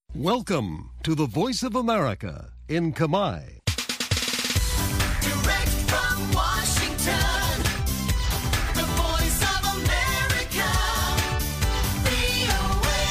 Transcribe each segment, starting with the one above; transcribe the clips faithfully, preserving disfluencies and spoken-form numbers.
Welcome to the Voice of America in Khmer. Direct from Washington, the Voice of America, វី អូ เอ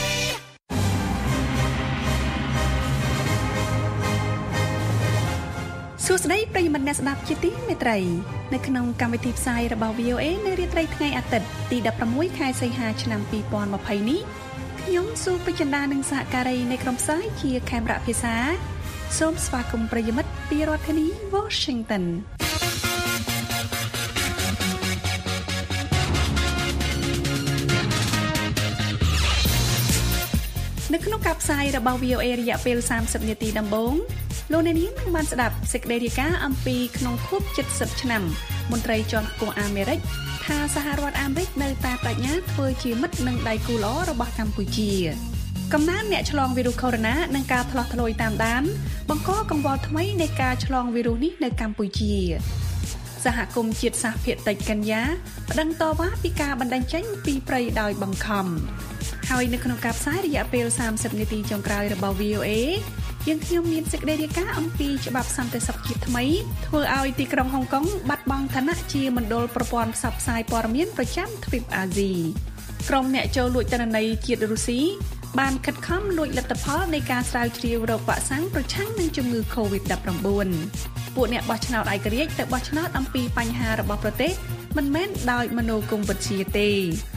សួស្តីប្រិយមិត្តអ្នកស្ដាប់ជាទីមេត្រីនៅក្នុងកម្មវិធីផ្សាយរបស់ វី អូ เอ នៅរាត្រីថ្ងៃអាទិត្យទី ដប់ប្រាំមួយ ខែសីហាឆ្នាំពីរពាន់ម្ភៃនេះខ្ញុំស៊ូពេជ្រចិន្តានិងសហការីនៃក្រុមផ្សាយជាខេមរៈភាសាសូមស្វាគមន៍ប្រិយមិត្តពីរដ្ឋធានី Washington នៅក្នុងការផ្សាយរបស់ វី អូ เอ រយៈពេលសាមសិបនាទីដំបូងលោកអ្នកនាងនឹងបានស្ដាប់សេចក្តីរាយការណ៍អំពីក្នុងខួបជិតសិបឆ្នាំមន្ត្រីជាន់ខ្ពស់អាមេរិកថាសហរដ្ឋអាមេរិកនៅតែបញ្ញាធ្វើជាមិត្តនឹងដៃគូល្អរបស់កម្ពុជាកំណើនអ្នកឆ្លងវីរុសកូវីដ និងការផ្លាស់ប្ដូរតាមដានបង្កកង្វល់ថ្មីនៃការឆ្លងវីរុសនេះនៅកម្ពុជាសហគមន៍ជាតិសាសន៍ភាគតិចកេនយ៉ាប្តឹងតវ៉ាពីការបណ្តេញចេញពីព្រៃដោយបង្ខំហើយនៅក្នុងការផ្សាយរយៈពេលសាមសិបនាទីចុងក្រោយរបស់ វី អូ เอ យើងខ្ញុំមានសេចក្តីរាយការណ៍អំពីច្បាប់សន្តិសុខជាតិថ្មីធ្វើឲ្យទីក្រុងហុងកុងបាត់បង់ឋានៈជាមណ្ឌលប្រព័ន្ធផ្សព្វផ្សាយព័ត៌មានប្រចាំទ្វីបអាស៊ីក្រុមអ្នកចូលលួចទិន្នន័យជាតិរុស្ស៊ីបានខិតខំលួចលទ្ធផលនៃការស្រាវជ្រាវរោគវ៉ាក់សាំងប្រឆាំងនឹងជំងឺ កូវីដ ដប់ប្រាំបួន ពួកអ្នកបោះឆ្នោតឯករាជ្យទៅបោះឆ្នោតអំពីបញ្ហារបស់ប្រទេសមិនមែនដោយមនោគមវិជ្ជាទេ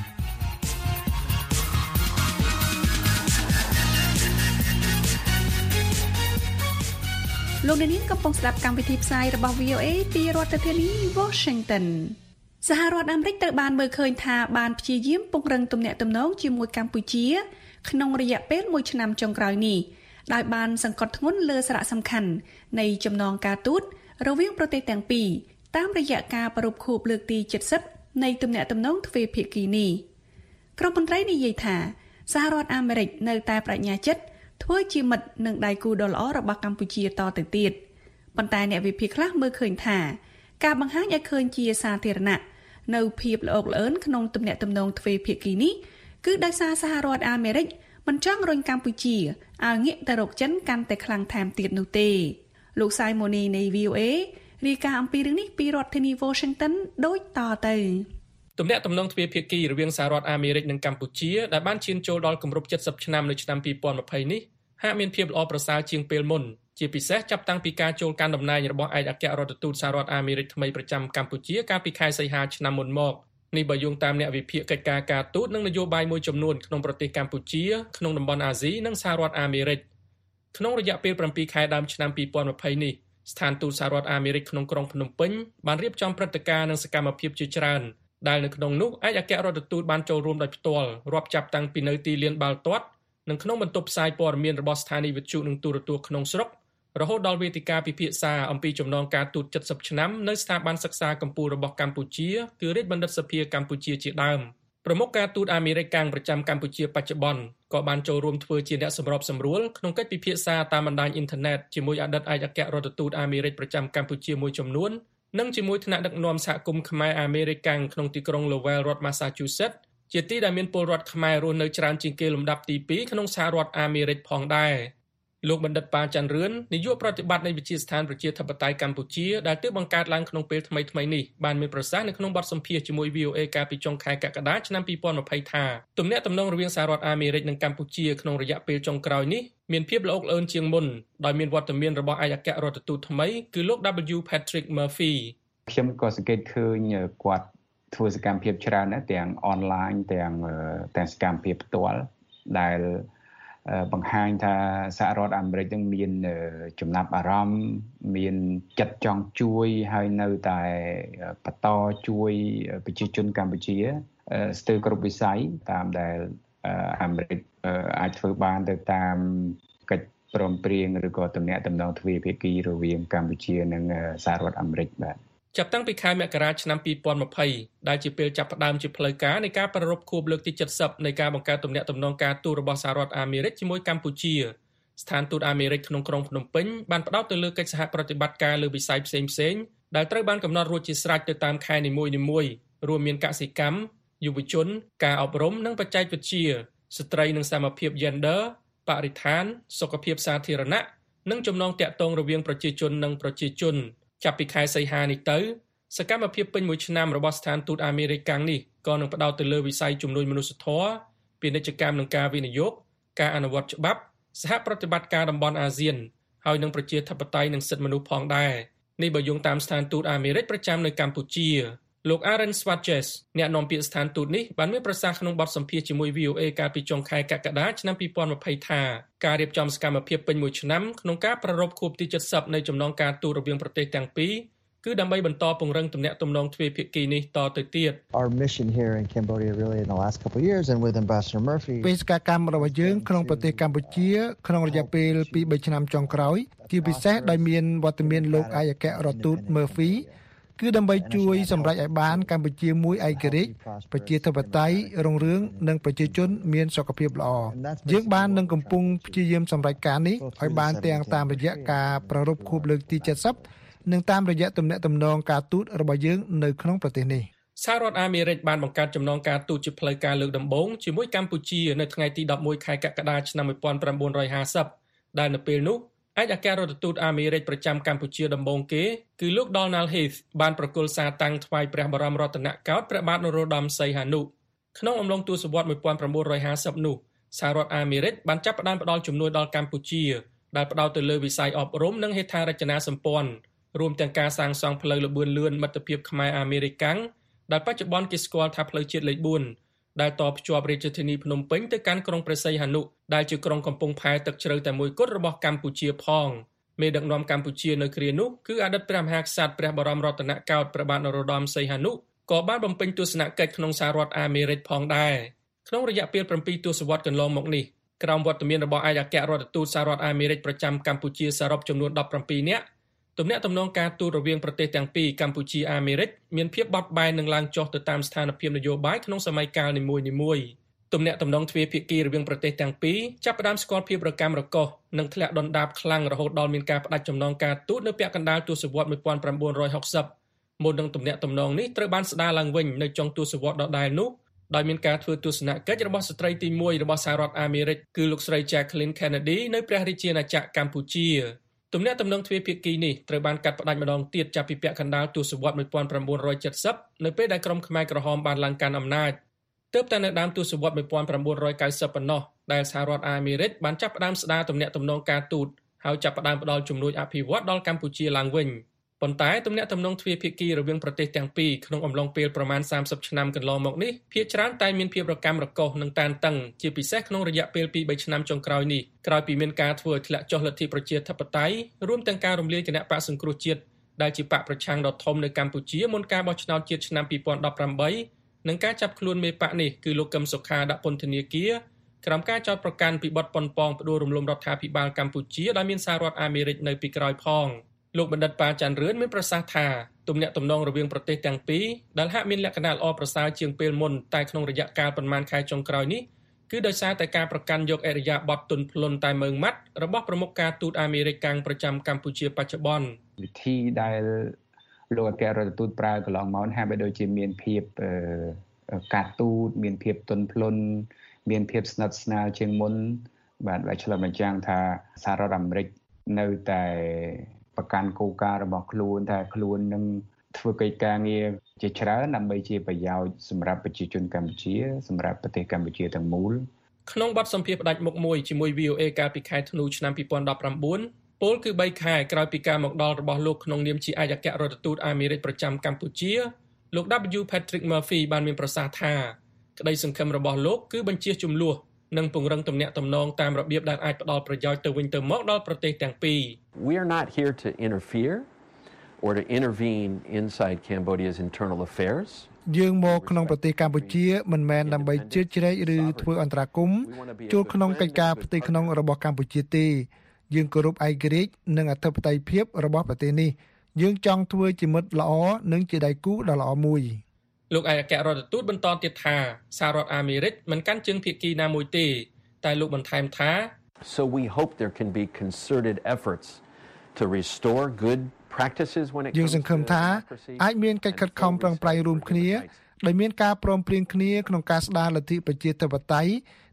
លោកអ្នកនាងកំពុងស្ដាប់កម្មវិធីផ្សាយរបស់ វី អូ เอ ពីរដ្ឋធានី Washington សហរដ្ឋអាមេរិកត្រូវបានមើលឃើញថាបានព្យាយាមពង្រឹងទំនាក់ទំនងជាមួយកម្ពុជាក្នុងរយៈពេលមួយឆ្នាំចុងក្រោយនេះដោយបានសង្កត់ធ្ងន់លើសារៈសំខាន់នៃចំណងការទូតរវាងប្រទេសទាំងពីរតាមរយៈការប្រារព្ធខួបលើកទីเจ็ดสิบនៃទំនាក់ទំនងទ្វេភាគីនេះក្រុមមន្ត្រីនិយាយថាសហរដ្ឋអាមេរិកនៅតែបញ្ញាចិត្តធ្វើជាមិត្តនឹងដៃគូដ៏ល្អរបស់កម្ពុជាតទៅទៀតប៉ុន្តែអ្នកវិភាគខ្លះមើលឃើញថាការបង្ហាញឲ្យឃើញជាសាធារណៈនៅភាពល្អកល្អឿនក្នុងទំនាក់ទំនងទ្វេភាគីនេះគឺដោយសារសហរដ្ឋអាមេរិកមិនចង់រុញកម្ពុជាឲ្យងាកទៅរកចិនកាន់តែខ្លាំងថែមទៀតនោះទេលោកសៃម៉ូនីនៃ វី អូ เอ រាយការណ៍អំពីរឿងនេះពីរដ្ឋធានី Washington ដូចតទៅទំនាក់ទំនងទ្វេភាគីរវាងសហរដ្ឋអាមេរិកនិងកម្ពុជាដែលបានឈានចូលដល់គម្រប់เจ็ดสิบឆ្នាំនៅឆ្នាំពីរពាន់ម្ភៃនេះហាក់មានភាពល្អប្រសើរជាងពេលមុនជាពិសេសចាប់តាំងពីការចូលកាន់តំណែងរបស់ឯកអគ្គរដ្ឋទូតសហរដ្ឋអាមេរិកថ្មីប្រចាំកម្ពុជាកាលពីខែសីហាឆ្នាំមុនមកនេះបើយោងតាមអ្នកវិភាគកិច្ចការការទូតនិងនយោបាយមួយចំនួនក្នុងប្រទេសកម្ពុជាក្នុងតំបន់អាស៊ីនិងសហរដ្ឋអាមេរិកក្នុងរយៈពេលប្រាំពីរខែដើមឆ្នាំពីរពាន់ម្ភៃនេះស្ថានទូតសហរដ្ឋអាមេរិកក្នុងក្រុងភ្នំពេញបានរៀបចំព្រឹត្តិការណ៍និងសកម្មភាពជាច្រើនដែលនៅក្នុងនោះឯកអគ្គរដ្ឋទូតបានចូលរួមដោយផ្ទាល់រាប់ចាប់តាំងពីនៅទីលានបាល់ទាត់និងក្នុងបន្ទប់ផ្សាយព័ត៌មានរបស់ស្ថានីយវិទ្យុនិងទូរទស្សន៍ក្នុងស្រុករហូតដល់វេទិកាពិភាក្សាអំពីចំណងការទូតเจ็ดสิบឆ្នាំនៅស្ថាប័នសិក្សាកម្ពុជារបស់កម្ពុជាគឺរាជបណ្ឌិតសភាកម្ពុជាជាដើមប្រមុខការទូតអាមេរិកកាំងប្រចាំកម្ពុជាបច្ចុប្បន្នក៏បានចូលរួមធ្វើជាអ្នកសម្របសម្រួលក្នុងកិច្ចពិភាក្សាតាមបណ្ដាញអ៊ីនធឺណិតជាមួយអតីតឯកអគ្គរដ្ឋទូតអាមេរិកប្រចាំកម្ពុជាមួយចំនួននិងជាមួយថ្នាក់ដឹកនាំសហគមន៍ខ្មែរអាមេរិកកាំងក្នុងទីក្រុង Lowell រដ្ឋ Massachusetts ជាទីដែលមានពលរដ្ឋខ្មែររស់នៅច្រើនជាងគេលំដាប់ទីពីរក្នុងសហរដ្ឋអាមេរិកផងដែរលោកបណ្ឌិតប៉ាច័ន្ទរឿននាយកប្រតិបត្តិនៃវិទ្យាស្ថានប្រជាធិបតេយ្យកម្ពុជាដែលទើបបង្កើតឡើងក្នុងពេលថ្មីៗនេះបានមានប្រសាសន៍នៅក្នុងបទសម្ភាសន៍ជាមួយ វី អូ เอ កាលពីចុងខែកក្កដាឆ្នាំពីរពាន់ម្ភៃថាទំនាក់ទំនងរវាងសហរដ្ឋអាមេរិកនិងកម្ពុជាក្នុងរយៈពេលចុងក្រោយនេះមានភាពល្អល្អឿនជាងមុនដោយមានវត្តមានរបស់ឯកអគ្គរដ្ឋទូតថ្មីគឺលោក W Patrick Murphy ខ្ញុំក៏សង្កេតឃើញគាត់ធ្វើសកម្មភាពច្រើនណាស់ទាំងអនឡាញទាំងទាំងសកម្មភាពផ្ទាល់ដែលបង្ហាញថាសហរដ្ឋអាមេរិកនឹងមានចំណាប់អារម្មណ៍មានចិត្តចង់ជួយហើយនៅតែបន្តជួយប្រជាជនកម្ពុជាស្ទើរគ្រប់វិស័យតាមដែលអាមេរិកអាចធ្វើបានទៅតាមកិច្ចព្រមព្រៀងឬក៏ទំនាក់ទំនងទ្វេភាគីរវាងកម្ពុជានិងសហរដ្ឋអាមេរិកបាទចាប់តាំងពីខែមករាឆ្នាំពីរពាន់ម្ភៃដែលជាពេលចាប់ផ្ដើមជាផ្លូវការនៃការប្រារព្ធខួបលើកទីเจ็ดสิบនៃការបង្កើតទំនាក់ទំនងការទូតរបស់សហរដ្ឋអាមេរិកជាមួយកម្ពុជាស្ថានទូតអាមេរិកក្នុងក្រុងភ្នំពេញបានផ្ដោតទៅលើកិច្ចសហប្រតិបត្តិការលើវិស័យផ្សេងៗដែលត្រូវបានកំណត់រួចជាស្រេចទៅតាមខែនីមួយៗរួមមានកសិកម្មយុវជនការអប់រំនិងបច្ចេកវិទ្យាស្ត្រីនិងសមភាព gender បបរិស្ថានសុខភាពសាធារណៈនិងចំណងទាក់ទងរវាងប្រជាជននិងប្រជាជនចាប់ពីខែសីហានេះទៅសកម្មភាពពេញមួយឆ្នាំរបស់ស្ថានទូតអាមេរិកកាំងនេះក៏នឹងផ្ដោតទៅលើវិស័យជំនួយមនុស្សធម៌ពាណិជ្ជកម្មនិងការវិនិយោគការអនុវត្តច្បាប់សហប្រតិបត្តិការតំបន់អាស៊ានហើយនឹងប្រជាធិបតេយ្យនិងសិទ្ធិមនុស្សផងដែរនេះបើយោងតាមស្ថានទូតអាមេរិកប្រចាំនៅកម្ពុជាលោក Aaron Swartjes អ្នកនាំពាក្យស្ថានទូតនេះបានមានប្រសាសន៍ក្នុងបទសម្ភាសន៍ជាមួយ វី អូ អេ កាលពីចុងខែកក្កដាឆ្នាំពីរពាន់ម្ភៃថាការរៀបចំសកម្មភាពពេញមួយឆ្នាំក្នុងការប្រារព្ធខួបទី칠십នៃចំណងការទូតរវាងប្រទេសទាំងពីរគឺដើម្បីបន្តពង្រឹងទំនាក់ទំនងទ្វេភាគីនេះតទៅទៀត Our mission here in Cambodia really in the last couple of years and with Ambassador Murphy បេសកកម្មរបស់យើងក្នុងប្រទេសកម្ពុជាក្នុងរយៈពេលពីរឆ្នាំចុងក្រោយជាពិសេសដោយមានវត្តមានលោកឯកអគ្គរដ្ឋទូត Murphy គឺដើម្បីជួយសម្រេចឲ្យបានកម្ពុជាមួយឯករាជ្យប្រជាធិបតេយ្យរុងរឿងនិងប្រជាជនមានសុខភាពល្អយើងបាននឹងកំពុងព្យាយាមសម្រេចការនេះឲ្យបានទាំងតាមរយៈការប្រារព្ធខួបលើកទី칠십និងតាមរយៈទំនាក់ទំនងការទូតរបស់យើងនៅក្នុងប្រទេសនេះសហរដ្ឋអាមេរិកបានបង្កើតចំណងការទូតជាផ្លូវការលើកដំបូងជាមួយកម្ពុជានៅថ្ងៃទីដប់មួយខែកក្កដាឆ្នាំmột nghìn chín trămห้าสิบដែលនៅពេលនោះឯកអគ្គរដ្ឋទូតអាមេរិកប្រចាំកម្ពុជាដំបូងគេគឺលោក Donald Heath បានប្រគល់សារតាំងថ្វាយព្រះបរមរតនកោដ្ឋព្រះបាទនរោត្តមសីហនុក្នុងអំឡុងទសវត្សរ៍một nghìn chín trămห้าสิบនោះសហរដ្ឋអាមេរិកបានចាប់ផ្ដើមផ្ដល់ជំនួយដល់កម្ពុជាដែលផ្ដោតទៅលើវិស័យអប់រំនិងហេដ្ឋារចនាសម្ព័ន្ធរួមទាំងការសាងសង់ផ្លូវល្បឿនលឿនមិត្តភាពខ្មែរអាមេរិកកាំងដែលបច្ចុប្បន្នគេស្គាល់ថាផ្លូវជាតិលេខbốnដែលតភ្ជាប់រាជធានីភ្នំពេញទៅកាន់ក្រុងព្រះសីហនុដែលជាក្រុងកំពង់ផែទឹកជ្រៅតែមួយគត់របស់កម្ពុជាផងមេដឹកនាំកម្ពុជានៅគ្រានោះគឺអតីតព្រះមហាក្សត្រព្រះបរមរតនកោដ្ឋព្រះបាទនរោត្តមសីហនុក៏បានបំពេញទស្សនកិច្ចក្នុងសហរដ្ឋអាមេរិកផងដែរក្នុងរយៈពេល7ទសវត្សរ៍កន្លងមកនេះក្រោមវត្តមានរបស់ឯកអគ្គរដ្ឋទូតសហរដ្ឋអាមេរិកប្រចាំកម្ពុជាសរុបចំនួន17នាក់ទំនាក់ទំនងការទូតរវាងប្រទេសទាំងពីរកម្ពុជាអាមេរិកមានភាពបត់បែននិងឡើងចុះទៅតាមស្ថានភាពនយោបាយក្នុងសម័យកាលនីមួយៗទំនាក់ទំនងទ្វេភាគីរវាងប្រទេសទាំងពីរចាប់ផ្ដើមស្គាល់ភាពរកាំរកូសនិងធ្លាក់ដុនដាបខ្លាំងរហូតដល់មានការផ្ដាច់ចំណងការទូតនៅពាក់កណ្ដាលទសវត្សរ៍một nghìn chín trămหกสิบមុននឹងទំនាក់ទំនងនេះត្រូវបានស្ដារឡើងវិញនៅចុងទសវត្សរ៍ដដែលនោះដោយមានការធ្វើទស្សនកិច្ចរបស់ស្ត្រីទីមួយរបស់សហរដ្ឋអាមេរិកគឺលោកស្រី Jacqueline Kennedy នៅព្រះរាជាណាចក្រកម្ពុជាទំនាក់ទំនងទ្វេភាគីនេះត្រូវបានកាត់ផ្ដាច់ម្ដងទៀតចាប់ពីពាក់កណ្ដាលទសវត្សរ៍một nghìn chín trăm七mươiនៅពេលដែលក្រុមខ្មែរក្រហមបានឡើងកាន់អំណាចទើបតែនៅដើមទសវត្សរ៍một nghìn chín trăm九mươiប៉ុណ្ណោះដែលសហរដ្ឋអាមេរិកបានចាប់ផ្ដើមស្ដារទំនាក់ទំនងការទូតហើយចាប់ផ្ដើមផ្ដល់ជំនួយអភិវឌ្ឍដល់កម្ពុជាឡើងវិញប៉ុន្តែទំនាក់ទំនងទ្វេភាគីរវាងប្រទេសទាំងពីរក្នុងអំឡុងពេលប្រមាណ三十ឆ្នាំកន្លងមកនេះភាគច្រើនតែមានភាពរកាំរកូសនិងតានតឹងជាពិសេសក្នុងរយៈពេលពីរឆ្នាំចុងក្រោយនេះក្រោយពីមានការធ្វើឲ្យធ្លាក់ចុះលទ្ធិប្រជាធិបតេយ្យរួមទាំងការរំលាយគណៈបកសង្គ្រោះជាតិដែលជាបកប្រឆាំងដ៏ធំនៅកម្ពុជាមុនការបោះឆ្នោតជាតិឆ្នាំពីរពាន់ដប់ប្រាំបីនិងការចាប់ខ្លួនមេបកនេះគឺលោកកឹមសុខាដាក់ពន្ធនាគារក្រោមការចោទប្រកាន់ពីបទប៉ុនប៉ងផ្ដួលរំលំរដ្ឋាភិបាលកម្ពុជាដែលមានសហរដ្ឋអាមេរិកនៅពីក្រោយផងលោកបណ្ឌិតប៉ាច័ន្ទរឿនមានប្រសាសន៍ថាទំនាក់ទំនងរវាងប្រទេសទាំងពីរដែលហាក់មានលក្ខណៈល្អប្រសើរជាងពេលមុនតែក្នុងរយៈកាលប៉ុន្មានខែចុងក្រោយនេះគឺដោយសារតែការប្រកាន់យកអរិយាប័ត្រទន់ភ្លន់តែមើងម៉ាត់របស់ប្រមុខការទូតអាមេរិកកាំងប្រចាំកម្ពុជាបច្ចុប្បន្នវិធីដែលលោកអគ្គរដ្ឋទូតប្រើកន្លងមកហាក់បីដូចជាមានភាពការទូតមានភាពទន់ភ្លន់មានភាពស្និទ្ធស្នាលជាងមុនបាទដែលឆ្លុះបញ្ចាំងថាសហរដ្ឋអាមេរិកនៅតែប្រកាន់គោលការណ៍របស់ខ្លួនថាខ្លួននឹងធ្វើកិច្ចការងារជាច្រើនដើម្បីជាប្រយោជន៍សម្រាប់ប្រជាជនកម្ពុជាសម្រាប់ប្រទេសកម្ពុជាទាំងមូលក្នុងបទសម្ភាសន៍ផ្ដាច់មុខមួយជាមួយ វី អូ អេ កាលពីខែធ្នូឆ្នាំពីរពាន់ដប់ប្រាំបួនពលគឺបីខែក្រោយពីការមកដល់របស់លោកក្នុងនាមជាឯកអគ្គរដ្ឋទូតអាមេរិកប្រចាំកម្ពុជាលោក W Patrick Murphy បានមានប្រសាសន៍ថាក្តីសង្ឃឹមរបស់លោកគឺបញ្ជាជំនួសនិងពង្រឹងទំនាក់ទំនងតាមរបៀបដែលអាចផ្ដល់ប្រយោជន៍ទៅវិញទៅមកដល់ប្រទេសទាំងពីរ We are not here to interfere or to intervene inside Cambodia's internal affairs. យើងមកក្នុងប្រទេសកម្ពុជាមិនមែនដើម្បីជ្រៀតជ្រែកឬធ្វើអន្តរាគមន៍ចូលក្នុងកិច្ចការផ្ទៃក្នុងរបស់កម្ពុជាទេយើងគោរពឯករាជ្យនិងអធិបតេយ្យភាពរបស់ប្រទេសនេះយើងចង់ធ្វើជាមិត្តល្អនិងជាដៃគូដ៏ល្អមួយលោកឯកអគ្គរដ្ឋទូតបន្តទៀតថាសហរដ្ឋអាមេរិកមិនកាន់ជើងភាគីណាមួយទេតែលោកបន្ថែមថា So we hope there can be concerted efforts to restore good practices when it comes to យើងសង្ឃឹមថាអាចមានកិច្ចខិតខំប្រឹងប្រែងរួមគ្នាដោយមានការព្រមព្រៀងគ្នាក្នុងការស្ដារលទ្ធិប្រជាធិបតេយ្យ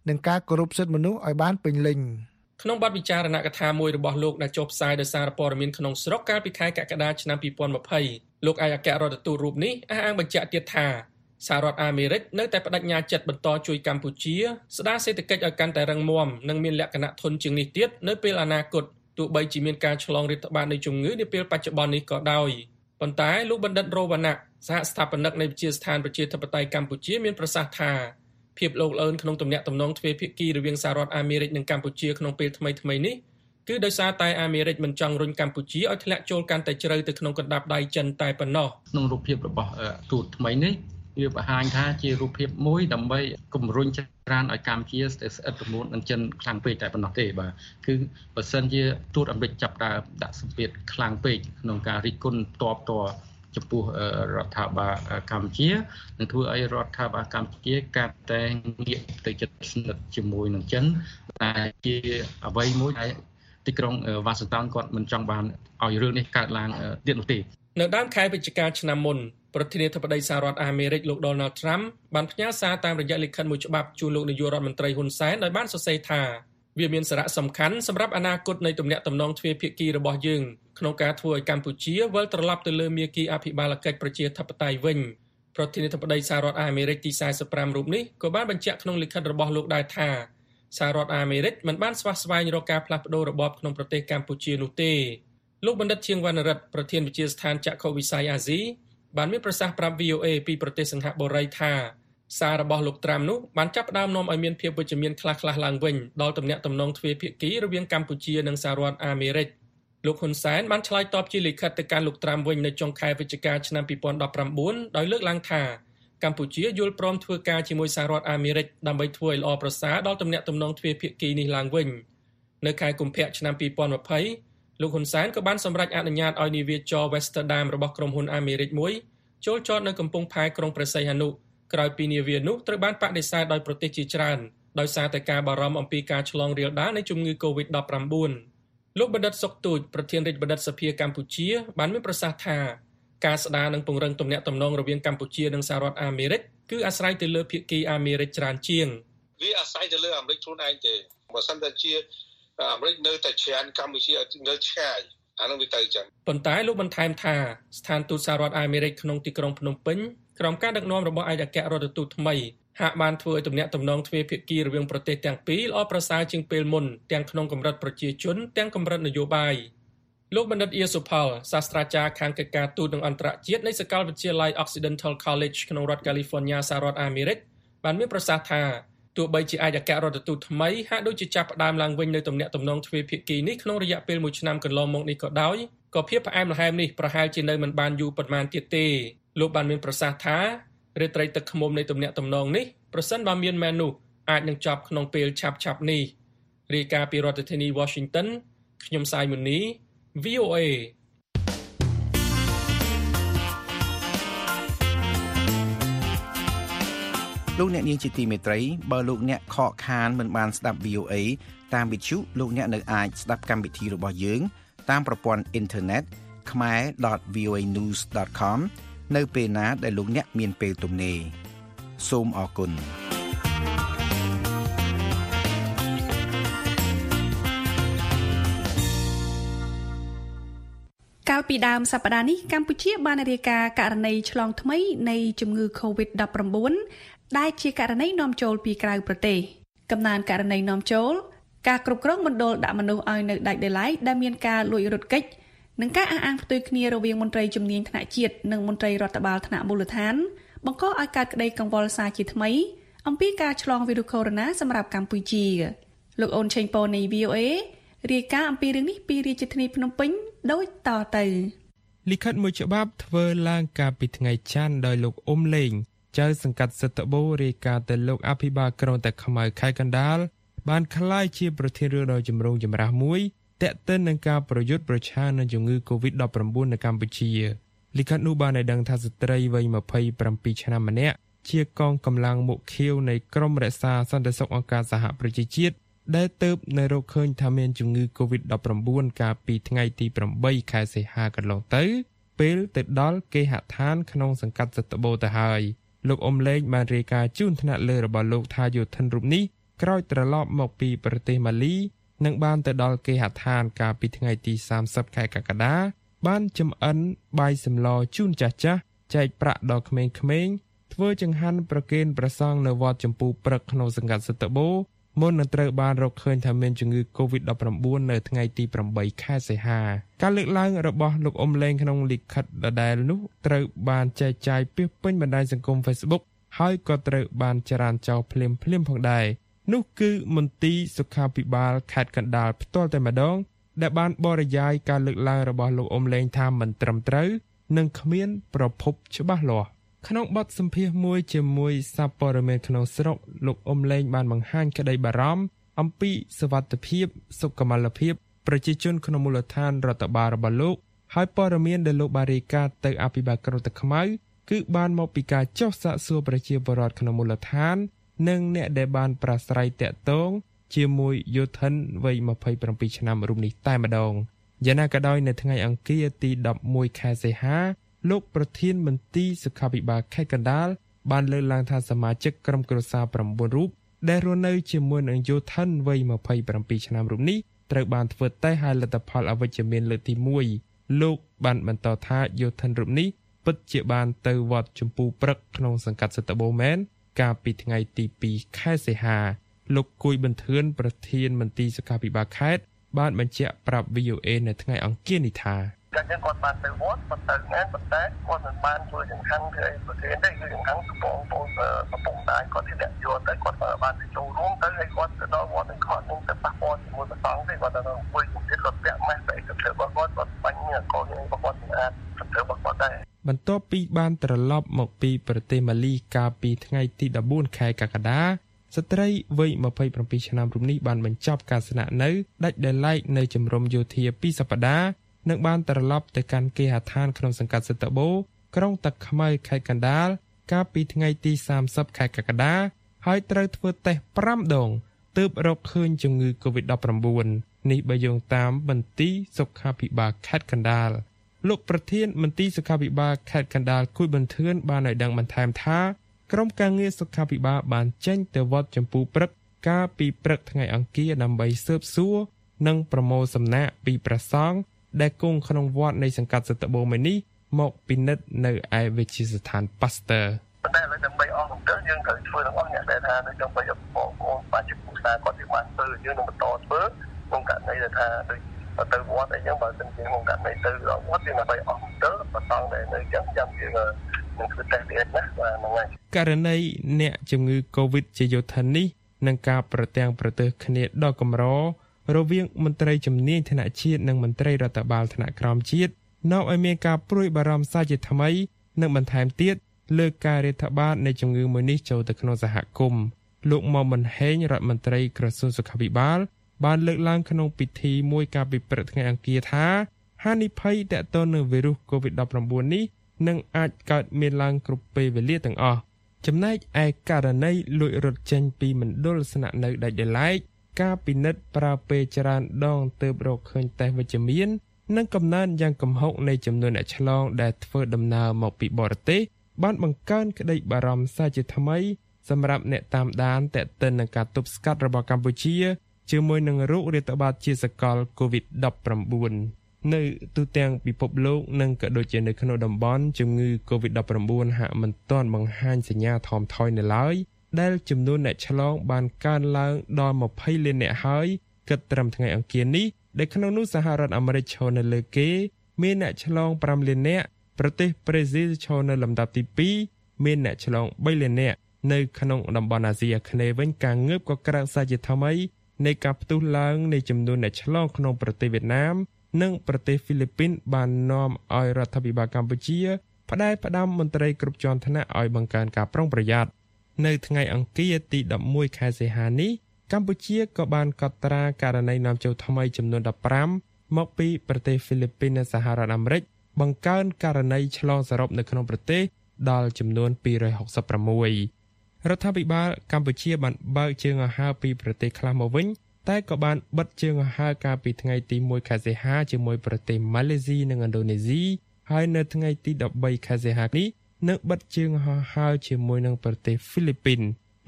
និងការគោរពសិទ្ធិមនុស្សឲ្យបានពេញលេញក្នុងបទវិចារណកថាមួយរបស់លោកដែលចុះផ្សាយដោយសារព័ត៌មានក្នុងស្រុកកាលពីខែកក្កដាឆ្នាំពីរពាន់ยี่สิบលោកឯកអគ្គរដ្ឋទូតរូបនេះអះអាងបញ្ជាក់ទៀតថាសហរដ្ឋអាមេរិកនៅតែបដិញ្ញាចិត្តបន្តជួយកម្ពុជាស្ដារសេដ្ឋកិច្ចឲ្យកាន់តែរឹងមាំនិងមានលក្ខណៈធន់ជាងនេះទៀតនៅពេលអនាគតទោះបីជាមានការឆ្លងរាតត្បាតនៃជំងឺនាពេលបច្ចុប្បន្ននេះក៏ដោយប៉ុន្តែលោកបណ្ឌិតរ៉ូវណ្ណៈសហស្ថាបនិកនៃវិទ្យាស្ថានប្រជាធិបតេយ្យកម្ពុជាមានប្រសាសន៍ថាភាពលោកលឿនក្នុងទំនាក់ទំនងទ្វេភាគីរវាងសហរដ្ឋអាមេរិកនិងកម្ពុជាក្នុងពេលថ្មីៗនេះគឺដោយសារតែអាមេរិកមិនចង់រុញកម្ពុជាឲ្យធ្លាក់ចូលកាន់តែជ្រៅទៅក្នុងកណ្ដាប់ដៃចិនតែប៉ុណ្ណោះក្នុងរូបភាពរបស់ទូតថ្មីនេះវាបង្ហាញថាជារូបភាពមួយដើម្បីគម្រុញចរានឲ្យកម្ពុជាស្អិតរមួតនឹងចិនខ្លាំងពេកតែប៉ុណ្ណោះទេបាទគឺបើសិនជាទូតអាមេរិកចាប់ដើមដាក់សម្ពាធខ្លាំងពេកក្នុងការរិះគន់តបតចំពោះរដ្ឋាភិបាលកម្ពុជានឹងធ្វើឲ្យរដ្ឋាភិបាលកម្ពុជាកាត់តែងាកទៅជិតស្និទ្ធជាមួយនឹងចិនតែជាអ្វីមួយដែលទីក្រុងវ៉ាស៊ីនតោនគាត់មិនចង់បានឲ្យរឿងនេះកើតឡើងទៀតនោះទេនៅដើមខែវិច្ឆិកាឆ្នាំមុនប្រធានាធិបតីសហរដ្ឋអាមេរិកលោក Donald Trump បានផ្ញើសារតាមរយៈលិខិតមួយច្បាប់ជូនលោកនាយករដ្ឋមន្ត្រីហ៊ុនសែនដោយបានសរសេរថាវាមានសារៈសំខាន់សម្រាប់អនាគតនៃទំនាក់ទំនងទ្វេភាគីរបស់យើងក្នុងការធ្វើឲ្យកម្ពុជាវិលត្រឡប់ទៅលើមាគ៌ាអភិបាលកិច្ចប្រជាធិបតេយ្យវិញប្រធានាធិបតីសហរដ្ឋអាមេរិកទីสี่สิบห้าរូបនេះក៏បានបញ្ជាក់ក្នុងលិខិតរបស់លោកដែរថាសហរដ្ឋអាមេរិកមិនបានស្វះស្វែងរកការផ្លាស់ប្តូររបបក្នុងប្រទេសកម្ពុជានោះទេលោកបណ្ឌិតឈៀងវណ្ណរិទ្ធប្រធានវិទ្យាស្ថានចក្ខុវិស័យអាស៊ីបានមានប្រសាសន៍ប្រាប់ វី អូ អេ ពីប្រទេសសិង្ហបុរីថាសាររបស់លោកត្រាំនោះបានចាប់ផ្ដើមនាំឲ្យមានភាពវិជ្ជមានខ្លះៗឡើងវិញដល់ទំនាក់ទំនងទ្វេភាគីរវាងកម្ពុជានិងសហរដ្ឋអាមេរិកលោកហ៊ុនសែនបានឆ្លើយតបជាលិខិតទៅកាន់លោកត្រាំវិញនៅចុងខែវិច្ឆិកាឆ្នាំពីរពាន់ដប់ប្រាំបួនដោយលើកឡើងថាកម្ពុជាយល់ព្រមធ្វើការជាមួយសហរដ្ឋអាមេរិកដើម្បីធ្វើឲ្យល្អប្រសើរដល់ទំនាក់ទំនងទ្វេភាគីនេះឡើងវិញនៅខែកុម្ភៈឆ្នាំពីរពាន់ยี่สิบលោកហ៊ុនសែនក៏បានសម្រេចអនុញ្ញាតឲ្យនាវាចរ Westerdam របស់ក្រុមហ៊ុនអាមេរិកមួយចូលចតនៅកំពង់ផែក្រុងព្រះសីហនុក្រោយពីនាវានោះត្រូវបានបដិសេធដោយប្រទេសជាច្រើនដោយសារតែការបារម្ភអំពីការឆ្លងរាលដាលនៃជំងឺ កូវីដ ដប់ប្រាំបួន លោកបណ្ឌិតសុកទូចប្រធានរាជបណ្ឌិតសភាកម្ពុជាបានមានប្រសាសន៍ថាការស្ដារនិងពង្រឹងទំនាក់ទំនងរវាងកម្ពុជានិងសហរដ្ឋអាមេរិកគឺអាស្រ័យទៅលើភាគីអាមេរិកច្រើនជាងវាអាស្រ័យទៅលើអាមេរិកខ្លួនឯងទេបើសិនតែជាអាមេរិកនៅតែច្រានកម្ពុជានៅឆ្ងាយអានឹងវាទៅចឹងប៉ុន្តែលោកបន្ថែមថាស្ថានទូតសហរដ្ឋអាមេរិកក្នុងទីក្រុងភ្នំពេញក្រោមការដឹកនាំរបស់ឯកអគ្គរដ្ឋទូតថ្មីហាក់បានធ្វើឲ្យទំនាក់ទំនងទ្វេភាគីរវាងប្រទេសទាំងពីរល្អប្រសើរជាងពេលមុនទាំងក្នុងកម្រិតប្រជាជនទាំងកម្រិតនយោបាយលោកបណ្ឌិតអៀសុផលសាស្ត្រាចារ្យខាងកិច្ចការទូតនិងអន្តរជាតិនៃសាកលវិទ្យាល័យ Occidental College ក្នុងរដ្ឋ California សហរដ្ឋអាមេរិកបានមានប្រសាសន៍ថាទោះបីជាឯកអគ្គរដ្ឋទូតថ្មីហាក់ដូចជាចាប់ផ្ដើមឡើងវិញនៅទំនាក់ទំនងទ្វេភាគីនេះក្នុងរយៈពេលមួយឆ្នាំកន្លងមកនេះក៏ដោយក៏ភាពផ្អែមល្ហែមនេះប្រហែលជានៅមិនបានយូរប៉ុន្មានទៀតទេលោកបានមានប្រសាសន៍ថារាត្រីទឹកឃ្មុំនៃទំនាក់ទំនងនេះប្រសិនបើមានមែននោះអាចនឹងចប់ក្នុងពេលឆាប់ៗនេះរាយការណ៍ពីរដ្ឋធានី Washington ខ្ញុំសាយមុនី វី អូ អេលោកអ្នកនាងជាទីមេត្រីបើលោកអ្នកខកខានមិនបានស្ដាប់ វី អូ អេ តាមវិទ្យុលោកអ្នកនៅអាចស្ដាប់កម្មវិធីរបស់យើងតាមប្រព័ន្ធអ៊ីនធឺណិត khmer dot v o a news dot com នៅពេលណាដែលលោកអ្នកមានពេលទំនេរសូមអរគុណកាលពីដើមសប្តាហ៍នេះកម្ពុជាបានរាយការណ៍ករណីឆ្លងថ្មីនៃជំងឺ កូវីដ ដប់ប្រាំបួន ដែលជាករណីនាំចូលពីក្រៅប្រទេសកំណើនករណីនាំចូលការគ្រប់គ្រងមណ្ឌលដាក់មនុស្សឲ្យនៅដាច់ដោយឡែកដែលមានការលួចរត់គេចនិងការអះអាងផ្ទុយគ្នារវាងមន្ត្រីជំនាញថ្នាក់ជាតិនិងមន្ត្រីរដ្ឋបាលថ្នាក់មូលដ្ឋានបង្កឲ្យកើតក្តីកង្វល់សារជាថ្មីអំពីការឆ្លងវីរុសកូវីដ សម្រាប់កម្ពុជាលោកអូនឆេងប៉ូនៃ វី អូ អេ រាយការណ៍អំពីរឿងនេះពីរាជធានីភ្នំពេញដូចតទៅលិខិតមួយច្បាប់ធ្វើឡើងកាលពីថ្ងៃច័ន្ទដោយលោកអ៊ុំលេងចៅសង្កាត់សិទ្ធិបូររាយការណ៍ទៅលោកអភិបាលក្រុងតាខ្មៅខេត្តកណ្ដាលបានក្លាយជាប្រធានរឿងដ៏ចម្រូងចម្រាសមួយទាក់ទិននឹងការប្រយុទ្ធប្រឆាំងនឹងជំងឺ កូវីដ ដប់ប្រាំបួន នៅកម្ពុជាលិខិតនោះបានឲ្យដឹងថាស្ត្រីវ័យម្ភៃប្រាំពីរឆ្នាំម្នាក់ជាកងកម្លាំងមុខខៀវនៃក្រុមរក្សាសន្តិសុខអង្គការសហប្រជាជាតិដែលទៅនៅរកឃើញថាមានជំងឺ កូវីដ ដប់ប្រាំបួន កាលពីថ្ងៃទីប្រាំបីខែសីហាកន្លងទៅពេលទៅដល់គេហដ្ឋានក្នុងសង្កាត់សិទ្ធិបូរទៅហើយលោកអ៊ុំលេងបានរាយការណ៍ជូនថ្នាក់លើរបស់លោកថាយោធិនរូបនេះក្រោយត្រឡប់មកពីប្រទេសម៉ាលីនិងបានទៅដល់គេហដ្ឋានកាលពីថ្ងៃទីសាមសិបខែកក្កដាបានចំអិនបាយសម្លជូនចាស់ចាស់ចែកប្រាក់ដល់ក្មេងៗធ្វើចង្ហាន់ប្រគេនព្រះសង្ឃនៅវត្តចម្ពូព្រឹកក្នុងសង្កាត់សិទ្ធិបូរមុននឹងត្រូវបានរកឃើញថាមានជំងឺ កូវីដ ដប់ប្រាំបួន នៅថ្ងៃទីប្រាំបីខែសីហាការលើកឡើងរបស់លោកអ៊ុំលេងក្នុងលិខិតដដែលនោះត្រូវបានចែកចាយពាសពេញបណ្ដាញសង្គម Facebook ហើយក៏ត្រូវបានចរានចោលភ្លាមៗផងដែរនោះគឺមន្ទីរសុខាភិបាលខេត្តកណ្ដាលផ្ទាល់តែម្ដងដែលបានបរិយាយការលើកឡើងរបស់លោកអ៊ុំលេងថាមិនត្រឹមត្រូវនិងគ្មានប្រភពច្បាស់លាស់ក្នុងបទសម្ភាសន៍មួយជាមួយសារព័ត៌មានក្នុងស្រុកលោកអ៊ុំលេងបានបង្ហាញក្តីបារម្ភអំពីសុវត្ថិភាពសុខុមាលភាពប្រជាជនក្នុងមូលដ្ឋានរដ្ឋបាលរបស់លោកហើយព័ត៌មានដែលលោកបានរាយការណ៍ទៅអភិបាលក្រុងតាខ្មៅគឺបានមកពីការចុះសាកសួរប្រជាពលរដ្ឋក្នុងមូលដ្ឋាននិងអ្នកដែលបានប្រាស្រ័យតាក់ទងជាមួយយោធិនវ័យម្ភៃប្រាំពីរឆ្នាំរូបនេះតែម្ដងយ៉ាងណាក៏ដោយនៅថ្ងៃអង្គារទីដប់មួយខែសីហាលោកប្រធានមន្ទីរសុខាភិបាលខេត្តកណ្ដាលបានលើកឡើងថាសមាជិកក្រុមគ្រួសារប្រាំបួនរូបដែលរស់នៅជាមួយនឹងយោធិនវ័យម្ភៃប្រាំពីរឆ្នាំរូបនេះត្រូវបានធ្វើតេស្តហើយលទ្ធផលអវិជ្ជមានលើកទីមួយលោកបានបន្តថាយោធិនរូបនេះពិតជាបានទៅវត្តចម្ពូព្រឹកក្នុងសង្កាត់សិទ្ធិបូរមែនកាលពីថ្ងៃទីពីរខែសីហាលោកគួយបន្ទឿនប្រធានមន្ទីរសុខាភិបាលខេត្តបានបញ្ជាក់ប្រាប់ វី អូ เอ នៅថ្ងៃអង្គារនេះថាតែយើងគាត់បានទៅវត្តប៉ុន្តែណាប៉ុន្តែគាត់មិនបានជួយចង្ហាន់ធ្វើអីប្រធានទេគឺចង្ហាន់កំពុងពូនកំពុងតែគាត់ជាអ្នកយកទៅគាត់បានទៅចូលរួមទៅហើយគាត់ទៅដល់វត្តនឹងគាត់នឹងទៅប៉ះពាល់ជាមួយព្រះសង្ឃទេគាត់ទៅអង្គុយទៀតគាត់ពាក់ម៉ាស់ទៅទៅធ្វើរបស់គាត់គាត់បាញ់កូនរបស់គាត់ស្អាតធ្វើរបស់គាត់ដែរបន្ទាប់ពីបានត្រឡប់មកពីប្រទេសម៉ាលីកាលពីថ្ងៃទីដប់បួនខែកក្កដាស្ត្រីវ័យម្ភៃប្រាំពីរឆ្នាំរូបនេះបានបញ្ចប់ការស្នាក់នៅដាច់ដោយឡែកនៅជំរំយោធាពីរសប្តាហ៍និងបានត្រឡប់ទៅកាន់គេហដ្ឋានក្នុងសង្កាត់សិទ្ធិបូរក្រុងតាខ្មៅខេត្តកណ្ដាលកាលពីថ្ងៃទីសាមសិបខែកក្កដាហើយត្រូវធ្វើតេស្តប្រាំដងទើបរកឃើញជំងឺ កូវីដ ដប់ប្រាំបួន នេះបើយោងតាមមន្ទីរសុខាភិបាលខេត្តកណ្ដាលលោកប្រធានមន្ទីរសុខាភិបាលខេត្តកណ្ដាលគួយបន្ទឿនបានឲ្យដឹងបន្ថែមថាក្រុមការងារសុខាភិបាលបានចេញទៅវត្តចម្ពូព្រឹកកាលពីព្រឹកថ្ងៃអង្គារដើម្បីស៊ើបសួរនិងប្រមូលសំណាក់ពីព្រះសង្ឃដែលគង់ក្នុងវត្តនៃសង្កាត់សិទ្ធិបូរមួយនេះមកពិនិត្យនៅឯវិទ្យាស្ថានប៉ាស្ទ័រតែលើដើម្បីអស់ទៅយើងត្រូវធ្វើទាំងអស់អ្នកដែលថានៅtrong បាយបងប្អូនបាច់គូសាគាត់ទីបានធ្វើយើងនឹងបន្តធ្វើក្នុងករណីថាដូចទៅវត្តអីចឹងបើមិនជាក្នុងករណីទៅវត្តយើងដើម្បីអស់ទៅប្រសងដែលនៅចឹងចាំយើងនឹងធ្វើតេស្តទៀតណាបាទហ្នឹងហើយករណីអ្នកជំងឺ កូវីដ ជាយោធិននេះនឹងការប្រទាំងប្រទើសគ្នាដ៏កម្ររវាងមន្ត្រីជំនាញថ្នាក់ជាតិនិងមន្ត្រីរដ្ឋបាលថ្នាក់ក្រោមជាតិនាំឲ្យមានការព្រួយបារម្ភសាជាថ្មីនិងបន្ថែមទៀតលើការរាតត្បាតនៃជំងឺមួយនេះចូលទៅក្នុងសហគមន៍លោកមុំមិនហេងរដ្ឋមន្ត្រីក្រសួងសុខាភិបាលបានលើកឡើងក្នុងពិធីមួយកាលពីព្រឹកថ្ងៃអង្គារថាហានិភ័យទាក់ទងនឹងវីរុស កូវីដ ដប់ប្រាំបួន នេះនឹងអាចកើតមានឡើងគ្រប់ពេលវេលាទាំងអស់ចំណែកឯករណីលួចរត់ចេញពីមណ្ឌលស្នាក់នៅដាច់ដោយឡែកការពិនិត្យប្រើពេលច្រើនដងទើបរកឃើញតេស្តវិជ្ជមាននិងកំណើនយ៉ាងគំហុកនៃចំនួនអ្នកឆ្លងដែលធ្វើដំណើរមកពីបរទេសបានបង្កើនក្តីបារម្ភសាជាថ្មីសម្រាប់អ្នកតាមដានទាក់ទិននឹងការទប់ស្កាត់របស់កម្ពុជាជាមួយនឹងโรคរាតត្បាតជាសកល កូវីដ ដប់ប្រាំបួន នៅទូទាំងពិភពលោកនិងក៏ដូចជានៅក្នុងតំបន់ជំងឺ កូវីដ ដប់ប្រាំបួន ហាក់មិនទាន់បង្ហាញសញ្ញាថមថយនៅឡើយដែលចំនួនអ្នកឆ្លងបានកើនឡើងដល់ម្ភៃលានអ្នកហើយគិតត្រឹមថ្ងៃអង្គារនេះដែលក្នុងនោះសហរដ្ឋអាមេរិកឈរនៅលើគេមានអ្នកឆ្លងប្រាំលានអ្នកប្រទេសប្រេស៊ីលឈរនៅលំដាប់ទីពីរមានអ្នកឆ្លងបីលានអ្នកនៅក្នុងតំបន់អាស៊ីអាគ្នេយ៍វិញការងើបក៏ក្រើកសាជាថ្មីនៃការផ្ទុះឡើងនៃចំនួនអ្នកឆ្លងក្នុងប្រទេសវៀតណាមនិងប្រទេសហ្វីលីពីនបាននាំឲ្យរដ្ឋាភិបាលកម្ពុជាផ្ដែផ្ដាំមន្ត្រីគ្រប់ជាន់ថ្នាក់ឲ្យបង្កើនការប្រុងប្រយ័ត្ននៅថ្ងៃអង្គារទីដប់មួយខែសីហានេះកម្ពុជាក៏បានកត់ត្រាករណីនាំចូលថ្មីចំនួនដប់ប្រាំមកពីប្រទេសហ្វីលីពីននិងសហរដ្ឋអាមេរិកបង្កើនករណីឆ្លងសរុបនៅក្នុងប្រទេសដល់ចំនួនពីររយហុកសិបប្រាំមួយរដ្ឋាភិបាលកម្ពុជាបានបើកជើងអាហារពីប្រទេសខ្លះមកវិញតែក៏បានបិទជើងអាហារកាលពីថ្ងៃទីមួយខែសីហាជាមួយប្រទេសម៉ាឡេស៊ីនិងឥណ្ឌូនេស៊ីហើយនៅថ្ងៃទីដប់បីខែសីហានេះនឹងបិទជើងអាហារជាមួយនឹងប្រទេសហ្វីលីពីនលោក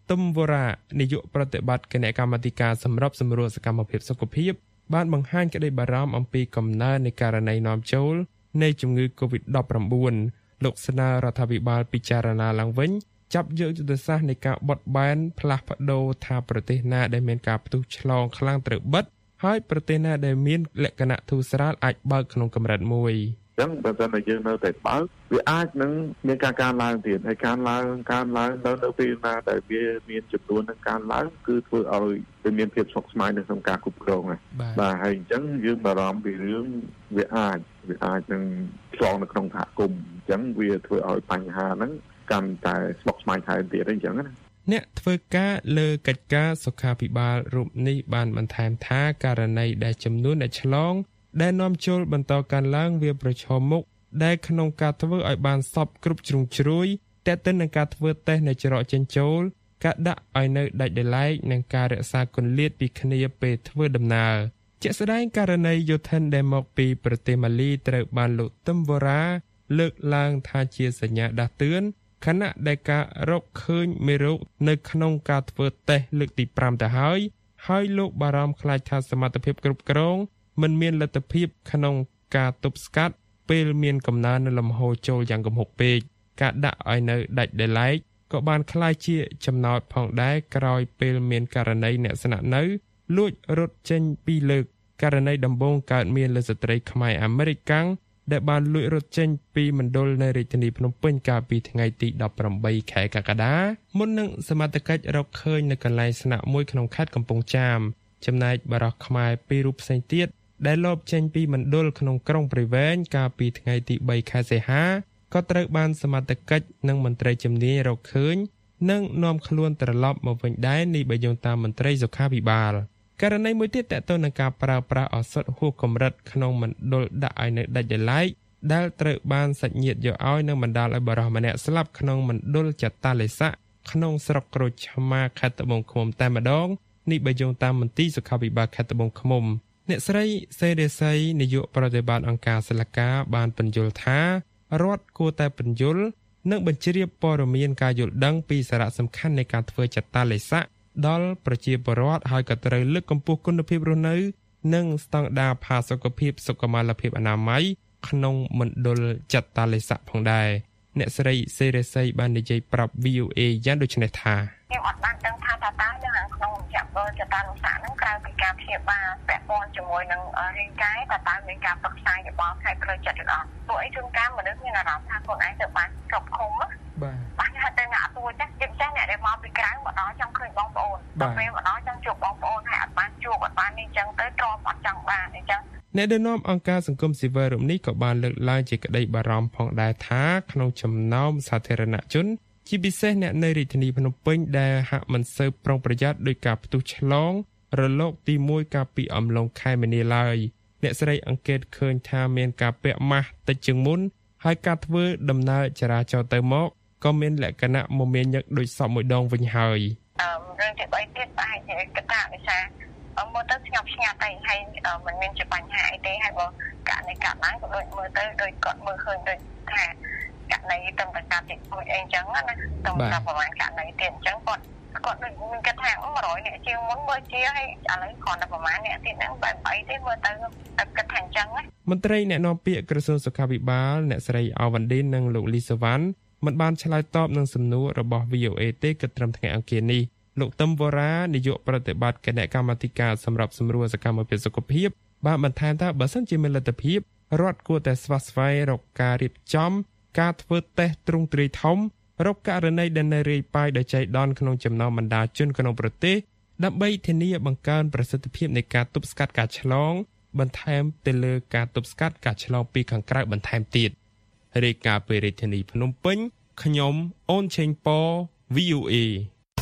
ទឹមវរៈនាយកប្រតិបត្តិគណៈកម្មាធិការសម្របសម្រួលសកម្មភាពសុខភាពបានបង្ហាញក្តីបារម្ភអំពីកំណើននៃករណីនាំចូលនៃជំងឺ កូវីដ ដប់ប្រាំបួន លោកស្នើរដ្ឋាភិបាលពិចារណាឡើងវិញចាប់យកយុទ្ធសាស្ត្រនៃការបត់បែនផ្លាស់ប្ដូរថាប្រទេសណាដែលមានការផ្ទុះឆ្លងខ្លាំងត្រូវបិទហើយប្រទេសណាដែលមានលក្ខណៈធូរស្រាលអាចបើកក្នុងកម្រិតមួយចឹងបើសិនតែយើងនៅតែបើកវាអាចនឹងមានការកើនឡើងទៀតហើយកើនឡើងកើនឡើងនៅនៅពេលណាដែលវាមានចំនួននឹងកើនឡើងគឺធ្វើឲ្យវាមានភាពស្មុគស្មាញនៅក្នុងការគ្រប់គ្រងហ្នឹងបាទហើយអញ្ចឹងយើងបារម្ភពីរឿងវាអាចវាអាចនឹងឆ្លងនៅក្នុងសហគមន៍អញ្ចឹងវាធ្វើឲ្យបញ្ហាហ្នឹងកាន់តែស្មុគស្មាញថែមទៀតអញ្ចឹងណាអ្នកធ្វើការលើកិច្ចការសុខាភិបាលរូបនេះបានបន្ថែមថាករណីដែលចំនួនអ្នកឆ្លងដែលនាំចូលបន្តកើនឡើងវាប្រឈមមុខដែលក្នុងការធ្វើឲ្យបានសពគ្រប់ជ្រុងជ្រោយតែទៅនឹងការធ្វើតេស្តនៃច្រកចេញចូលការដាក់ឲ្យនៅដាច់ដោយឡែកនិងការរក្សាគម្លាតពីគ្នាពេលធ្វើដំណើរជាក់ស្ដែងករណីយោធិនដែលមកពីប្រទេសម៉ាលីត្រូវបានលោកទឹមវរាលើកឡើងថាជាសញ្ញាដាស់តឿនខណៈដែលការរកឃើញមេរោគនៅក្នុងការធ្វើតេស្តលើកទីប្រាំទៅហើយហើយលោកបារម្ភខ្លាចថាសមត្ថភាពគ្រប់គ្រងមិនមានលទ្ធភាពក្នុងការទប់ស្កាត់ពេលមានកំណើននៅលំហូរចូលយ៉ាងគំហុកពេកការដាក់ឲ្យនៅដាច់ដោយឡែកក៏បានក្លាយជាចំណោទផងដែរក្រោយពេលមានករណីអ្នកស្នាក់នៅលួចរត់ចេញពីលើកករណីដំបូងកើតមានលើស្ត្រីខ្មែរអាមេរិកកាំងដែលបានលួចរត់ចេញពីមណ្ឌលនៃរាជធានីភ្នំពេញកាលពីថ្ងៃទីដប់ប្រាំបីខែកក្កដាមុននឹងសមត្ថកិច្ចរកឃើញនៅកន្លែងស្នាក់មួយក្នុងខេត្តកំពង់ចាមចំណែកបរិសុទ្ធខ្មែរពីររូបផ្សេងទៀតដែលលបចេញពីមណ្ឌលក្នុងក្រុងព្រៃវែងកាលពីថ្ងៃទីបីខែសីហាក៏ត្រូវបានសមត្ថកិច្ចនិងមន្ត្រីជំនាញរកឃើញនិងនាំខ្លួនត្រឡប់មកវិញដែរនេះបើយោងតាមមន្ត្រីសុខាភិបាលករណីមួយទៀតតទៅនឹងការប្រើប្រាស់ឱសថហួសកម្រិតក្នុងមណ្ឌលដាក់ឲ្យនៅដាច់ដោយឡែកដែលត្រូវបានសាច់ញាតិយកឲ្យនៅបណ្ដាលឲ្យបរិសម្នាក់ស្លាប់ក្នុងមណ្ឌលចតាឡេស័កក្នុងស្រុកក្រូចឆ្មាខេត្តត្បូងឃ្មុំតែម្ដងនេះបើយោងតាមមន្ទីរសុខាភិបាលខេត្តត្បូងឃ្មុំអ្នកស្រីសេរីស័យនាយកប្រតិបត្តិអង្គការសិលកាបានបញ្យល់ថារដ្ឋគួរតែបញ្យល់និងបញ្ជ្រាបព័ត៌មានការយល់ដឹងពីសារៈសំខាន់នៃការធ្វើចតាឡេស័កដល់ប្រជាពលរដ្ឋហើយក៏ត្រូវលើកកម្ពស់គុណភាពរស់នៅនិងស្តង់ដារផាសុកភាពសុខុមាលភាពអនាម័យក្នុងមណ្ឌលចតាឡេស័កផងដែរអ្នកស្រីសេរីស័យបាននិយាយប្រាប់ វី អូ អេ យ៉ាងដូចនេះថាខ្ញុំអត់បានដឹងថាតើតើនៅក្នុងរយៈពេលចតាឡេស័កហ្នឹងក្រៅពីការព្យាបាលពាក់ព័ន្ធជាមួយនឹងរាងកាយតើតើមានការប្រឹក្សាយោបល់ផ្នែកផ្លូវចិត្តឬអត់ព្រោះអីជួនកាលមនុស្សមានអារម្មណ៍ថាខ្លួនឯងទៅបានគ្រប់ឃុំបាទបាទហៅទៅអ្នកអត់ទួចាស់ជាពិសេសអ្នកដែលមកពីក្រៅមកដល់ចង់ឃើញបងប្អូនដល់ពេលមកដល់ចង់ជួបបងប្អូនហើយអត់បានជួបអត់បាននេះអញ្ចឹងទៅទ្រាំអត់ចង់បានអញ្ចឹងអ្នកដឹកនាំអង្គការសង្គមស៊ីវិលរូបនេះក៏បានលើកឡើងជាក្តីបារម្ភផងដែរថាក្នុងចំណោមសាធារណជនជាពិសេសអ្នកនៅរាជធានីភ្នំពេញដែលហាក់មិនសូវប្រុងប្រយ័ត្នដោយការផ្ទុះឆ្លងរលកទីមួយកាលពីអំឡុងខែមីនាឡើយអ្នកស្រីអង្កេតឃើញថាមានការពាក់ម៉ាស់តិចជាងមុនហើយការធ្វើដំណើរចរាចរណ៍ទៅមកក៏មានលក្ខណៈមមាញឹកដូចសពមួយដងវិញហើយអឺរឿងទីបីទៀតបែរជាកត្តាវិសាមើលទៅស្ងប់ស្ងាត់តែហើយមិនមានជាបញ្ហាអីទេហើយបើករណីកាត់ឡើងក៏ដូចមើលទៅដូចគាត់មើលឃើញដូចថាករណីតំបន់កាត់ទីមួយអីចឹងណាតំបន់ប្រហែលករណីទៀតអញ្ចឹងគាត់គាត់ដូចមានគិតថាមួយរយអ្នកជាងមុនមើលជាហើយឥឡូវគ្រាន់តែប្រហែលអ្នកទៀតហ្នឹងបែបអីទេមើលទៅគិតថាអញ្ចឹងណាមន្ត្រីអ្នកនាំពាក្យក្រសួងសុខាភិបាលអ្នកស្រីអវ៉ាន់ឌិននិងលោកលីសវ៉ាន់មិនបានឆ្លើយតបនឹងសំណួររបស់ វី អូ អេ ទេគិតត្រឹមថ្ងៃអង្គារនេះលោកទឹមវរានាយកប្រតិបត្តិគណៈកម្មាធិការសម្រាប់សម្រួលសកម្មភាពសុខភាពបានបន្ថែមថាបើសិនជាមានលទ្ធភាពរដ្ឋគួរតែស្វាស្វែងរកការរៀបចំការធ្វើតេស្តទ្រង់ទ្រាយធំរកករណីដែលនៅរាយប៉ាយដោយចៃដន្យក្នុងចំណោមបណ្ដាជនក្នុងប្រទេសដើម្បីធានាបង្កើនប្រសិទ្ធភាពនៃការទប់ស្កាត់ការឆ្លងបន្ថែមទៅលើការទប់ស្កាត់ការឆ្លងពីខាងក្រៅបន្ថែមទៀតរាយការណ៍ពីរាជធានីភ្នំពេញខ្ញុំអូនឆេងប៉ វី អូ អេ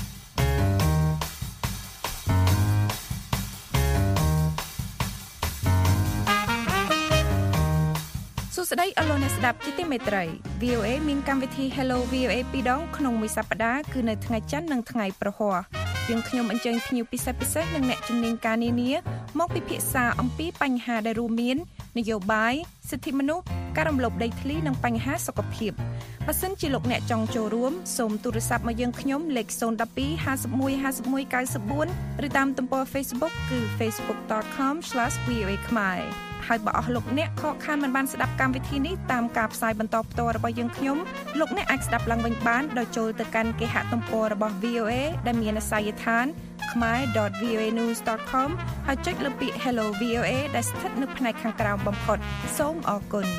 សួស្តីអស់លោកអ្នកស្ដាប់ជាទីមេត្រី វី អូ អេ មានកម្មវិធី Hello វី អូ អេ ពីរដងក្នុងមួយសប្តាហ៍គឺនៅថ្ងៃច័ន្ទនិងថ្ងៃប្រហ័សយើងខ្ញុំអញ្ជើញភ្ញៀវពិសេសពិសេសនិងអ្នកជំនាញការនានាមកពិភាក្សាអំពីបញ្ហាដែលរួមមាននយោបាយសិទ្ធិមនុស្សការរំលោភដីធ្លីនិងបញ្ហាសុខភាពបើសិនជាលោកអ្នកចង់ចូលរួមសូមទូរស័ព្ទមកយើងខ្ញុំលេខzero one two five one five one nine fourឬតាមទំព័រ Facebook គឺ facebook dot com slash v o a khmer ហើយបើអស់លោកអ្នកខកខានមិនបានស្ដាប់កម្មវិធីនេះតាមការផ្សាយបន្តផ្ទាល់របស់យើងខ្ញុំលោកអ្នកអាចស្ដាប់ឡើងវិញបានដោយចូលទៅកាន់គេហទំព័ររបស់ វី អូ เอ ដែលមានអាសយដ្ឋាន khmer dot v o a news dot com ហើយចុចលើពាក្យ Hello វី អូ เอ ដែលស្ថិតនៅផ្នែកខាងក្រោមបំផុតសូមអរគុណ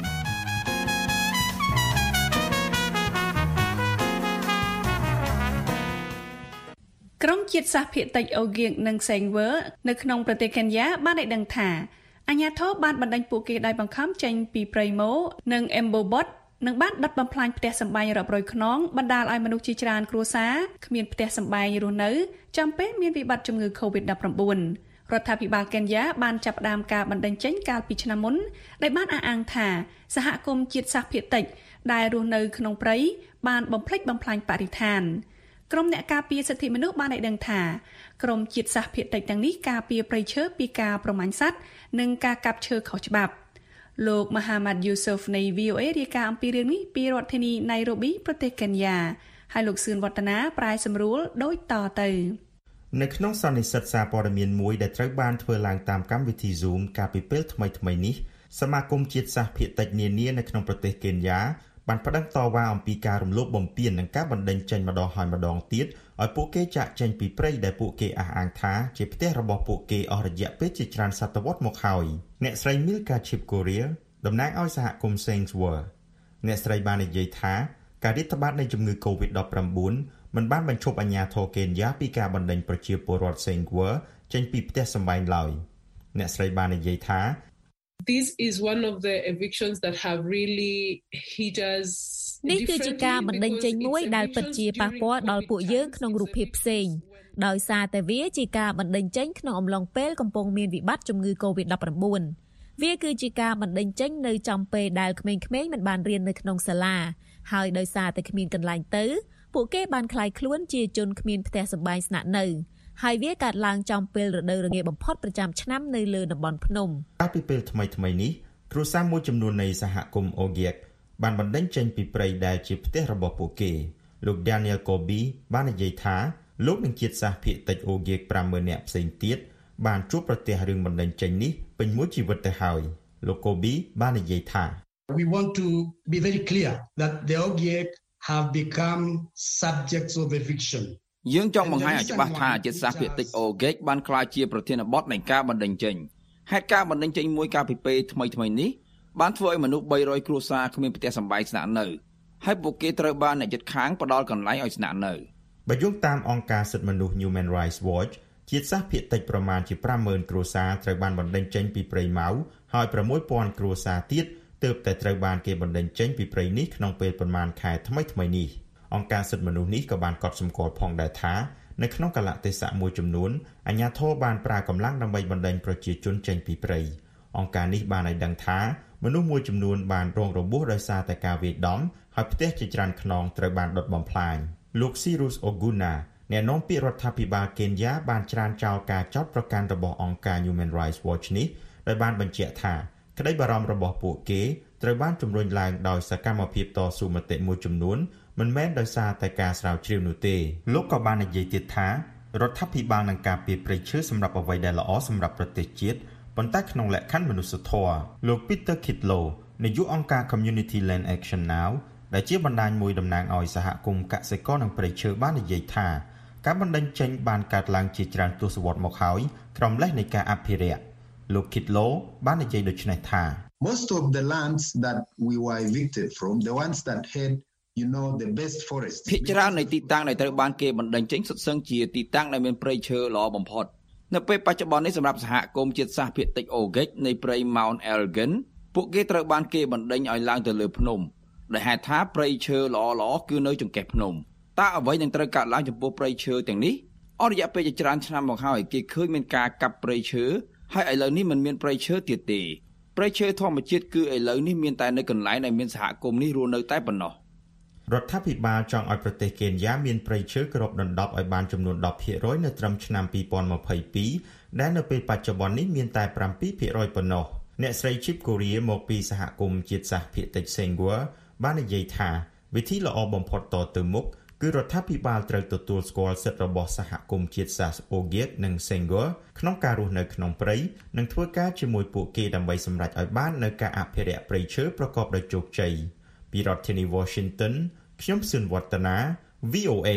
ក្រុមជាតិសាសន៍ភាគតិចអូហ្គៀងនិងសេងវើនៅក្នុងប្រទេសកេនយ៉ាបានឲ្យដឹងថាអាជ្ញាធរបានបណ្តេញពួកគេដោយបង្ខំចេញពីព្រៃម៉ូនិងអេមបូបតនិងបានដុតបំផ្លាញផ្ទះសម្បែងរាប់រយខ្នងបណ្ដាលឲ្យមនុស្សជាច្រើនគ្រួសារគ្មានផ្ទះសម្បែងរស់នៅចំពេលមានវិបត្តិជំងឺ កូវីដ -ដប់ប្រាំបួន រដ្ឋាភិបាលកេនយ៉ាបានចាប់ផ្ដើមការបណ្តេញចេញកាលពីឆ្នាំមុនដែលបានអះអាងថាសហគមន៍ជាតិសាសន៍ភាគតិចដែលរស់នៅក្នុងព្រៃបានបំផ្លិចបំផ្លាញបរិស្ថានក្រុមអ្នកការពារសិទ្ធិមនុស្សបានឲ្យដឹងថាក្រុមជាតិសាសន៍ភាគតិចទាំងនេះការពារព្រៃឈើពីការប្រមាញ់សត្វនិងការកាប់ឈើខុសច្បាប់លោកមហាម៉ាត់យូស៊ុហ្វនៃ វី អូ เอ រាយការណ៍អំពីរឿងនេះពីរដ្ឋធានីណៃរ៉ូប៊ីប្រទេសកេនយ៉ាហើយលោកសឿនវឌ្ឍនាប្រែសម្រួលដូចតទៅនៅក្នុងសន្និសីទសារព័ត៌មានមួយដែលត្រូវបានធ្វើឡើងតាមកម្មវិធី Zoom កាលពីពេលថ្មីៗនេះសមាគមជាតិសាសន៍ភាគតិចនានានៅក្នុងប្រទេសកេនយ៉ាបានប្តឹងតវ៉ាអំពីការរំលោភបំពាននិងការបណ្តេញចេញម្ដងហើយម្ដងទៀតឲ្យពួកគេចាក់ចេញពីព្រៃដែលពួកគេអះអាងថាជាផ្ទះរបស់ពួកគេអស់រយៈពេលជាច្រើនសតវត្សមកហើយអ្នកស្រី Milka Chipkoria តំណាងឲ្យសហគមន៍ Sangswer អ្នកស្រីបាននិយាយថាការរាតត្បាតនៃជំងឺ កូវីដ -ដប់ប្រាំបួន មិនបានបញ្ឈប់អាជ្ញាធរកេនយ៉ាពីការបណ្តេញប្រជាពលរដ្ឋ Sangswer ចេញពីផ្ទះសម្បែងឡើយអ្នកស្រីបាននិយាយថា This is one of the evictions that have really hit us នេះគឺជាការបណ្តេញចេញមួយដែលពិតជាប៉ះពាល់ដល់ពួកយើងក្នុងរូបភាពផ្សេងដោយសារតែវាជាការបណ្តេញចេញក្នុងអំឡុងពេលកំពុងមានវិបត្តិជំងឺ កូវីដ -ដប់ប្រាំបួន វាគឺជាការបណ្តេញចេញនៅចំពេលដែលក្មេងៗមិនបានរៀននៅក្នុងសាលាហើយដោយសារតែគ្មានកន្លែងទៅពួកគេបានក្លាយខ្លួនជាជនគ្មានផ្ទះសម្បែងស្នាក់នៅហើយវាកើតឡើងចំពេលរដូវរងាបំផុតប្រចាំឆ្នាំនៅលើតំបន់ភ្នំកាលពីពេលថ្មីៗនេះគ្រួសារមួយចំនួននៃសហគមន៍អូហ្គៀកបានបណ្តេញចេញពីព្រៃដែលជាផ្ទះរបស់ពួកគេលោក Daniel Kobi បាននិយាយថាលោកនឹងជាតិសាសន៍ភាគតិចអូហ្គៀក ប្រាំម៉ឺន នាក់ផ្សេងទៀតបានជួបប្រទះរឿងបណ្តេញចេញនេះពេញមួយជីវិតទៅហើយលោក Kobi បាននិយាយថា We want to be very clear that the Ogiek have become subjects of eviction យើងចង់បង្ហាញឲ្យច្បាស់ថាជាតិសាសន៍ភាគតិចអូហ្គេកបានក្លាយជាប្រធានបទនៃការបណ្តេញចេញហេតុការបណ្តេញចេញមួយកាលពីពេលថ្មីៗនេះបានធ្វើឲ្យមនុស្សបីរយគ្រួសារគ្មានផ្ទះសម្បែងស្នាក់នៅហើយពួកគេត្រូវបានអ្នកជិតខាងផ្ដល់កន្លែងឲ្យស្នាក់នៅបើយោងតាមអង្គការសិទ្ធិមនុស្ស Human Rights Watch ជាតិសាសន៍ភាគតិចប្រមាណជា ប្រាំម៉ឺន គ្រួសារត្រូវបានបណ្តេញចេញពីព្រៃម៉ៅហើយ ប្រាំមួយពាន់ គ្រួសារទៀតទើបតែត្រូវបានគេបណ្តេញចេញពីព្រៃនេះក្នុងពេលប្រមាណខែថ្មីៗនេះអង្គការសិទ្ធិមនុស្សនេះក៏បានកត់សម្គាល់ផងដែរថានៅក្នុងកាលៈទេសៈមួយចំនួនអាជ្ញាធរបានប្រើកម្លាំងដើម្បីបណ្តេញប្រជាជនចេញពីព្រៃអង្គការនេះបានឲ្យដឹងថាមនុស្សមួយចំនួនបានរងរបួសដោយសារតែការវាយដំហើយផ្ទះជាច្រើនខ្នងត្រូវបានដុតបំផ្លាញលោក Cyrus Oguna អ្នកនាំពាក្យរដ្ឋាភិបាលកេនយ៉ាបានច្រានចោលការចោទប្រកាន់របស់អង្គការ Human Rights Watch នេះដោយបានបញ្ជាក់ថាក្តីបារម្ភរបស់ពួកគេត្រូវបានជំរុញឡើងដោយសកម្មភាពតស៊ូមតិមួយចំនួនមិនមែនដោយសារតែការស្រាវជ្រាវនោះទេលោកក៏បាននិយាយទៀតថារដ្ឋាភិបាលនឹងការពារព្រៃឈើសម្រាប់អ្វីដែលល្អសម្រាប់ប្រទេសជាតិប៉ុន្តែក្នុងលក្ខខណ្ឌមនុស្សធម៌លោក Peter Kidlow នាយកអង្គការ Community Land Action Now ដែលជាបណ្ដាញមួយតំណាងឲ្យសហគមន៍កសិករនិងព្រៃឈើបាននិយាយថាការបណ្តេញចេញបានកើតឡើងជាច្រើនទសវត្សរ៍មកហើយក្រោមលេសនៃការអភិរក្សលោក Kidlow បាននិយាយដូចនេះថា Most of the lands that we were evicted from the ones that had you know the best forest ភាគច្រើននៃទីតាំងដែលត្រូវបានគេបណ្តេញចេញសុទ្ធសឹងជាទីតាំងដែលមានព្រៃឈើល្អបំផុតនៅពេលបច្ចុប្បន្ននេះសម្រាប់សហគមន៍ជាតិសាសន៍ភាគតិចអូហ្គិកនៃព្រៃ Mount Elgin ពួកគេត្រូវបានគេបណ្តេញឲ្យឡើងទៅលើភ្នំដែលហេតុថាព្រៃឈើល្អល្អគឺនៅចង្កេះភ្នំតើអ្វីនឹងត្រូវកើតឡើងចំពោះព្រៃឈើទាំងនេះអស់រយៈពេលជាច្រើនឆ្នាំមកហើយគេឃើញមានការកាប់ព្រៃឈើហើយឥឡូវនេះមិនមានព្រៃឈើទៀតទេព្រៃឈើធម្មជាតិគឺឥឡូវនេះមានតែនៅកន្លែងដែលមានសហគមន៍នេះរស់នៅតែប៉ុណ្ណោះរដ្ឋាភិបាលចង់ឲ្យប្រទេសកេនយ៉ាមានព្រៃឈើគ្របដណ្ដប់ឲ្យបានចំនួន ដប់ភាគរយ នៅត្រឹមឆ្នាំ ពីរពាន់ម្ភៃពីរ ដែលនៅពេលបច្ចុប្បន្ននេះមានតែ ប្រាំពីរភាគរយ ប៉ុណ្ណោះអ្នកស្រី Chip Korea មកពីសហគមន៍ជាតិសាសន៍ភាគតិច Sengwer បាននិយាយថាវិធីល្អបំផុតតទៅមុខគឺរដ្ឋាភិបាលត្រូវទទួលស្គាល់សិទ្ធិរបស់សហគមន៍ជាតិសាសន៍ Ogiek និង Sengor ក្នុងការរស់នៅក្នុងព្រៃនិងធ្វើការជាមួយពួកគេដើម្បីសម្រេចឲ្យបាននូវការអភិរក្សព្រៃឈើប្រកបដោយជោគជ័យពីរដ្ឋធានី Washington ខ្ញុំស៊ុនវឌ្ឍនា វី អូ เอ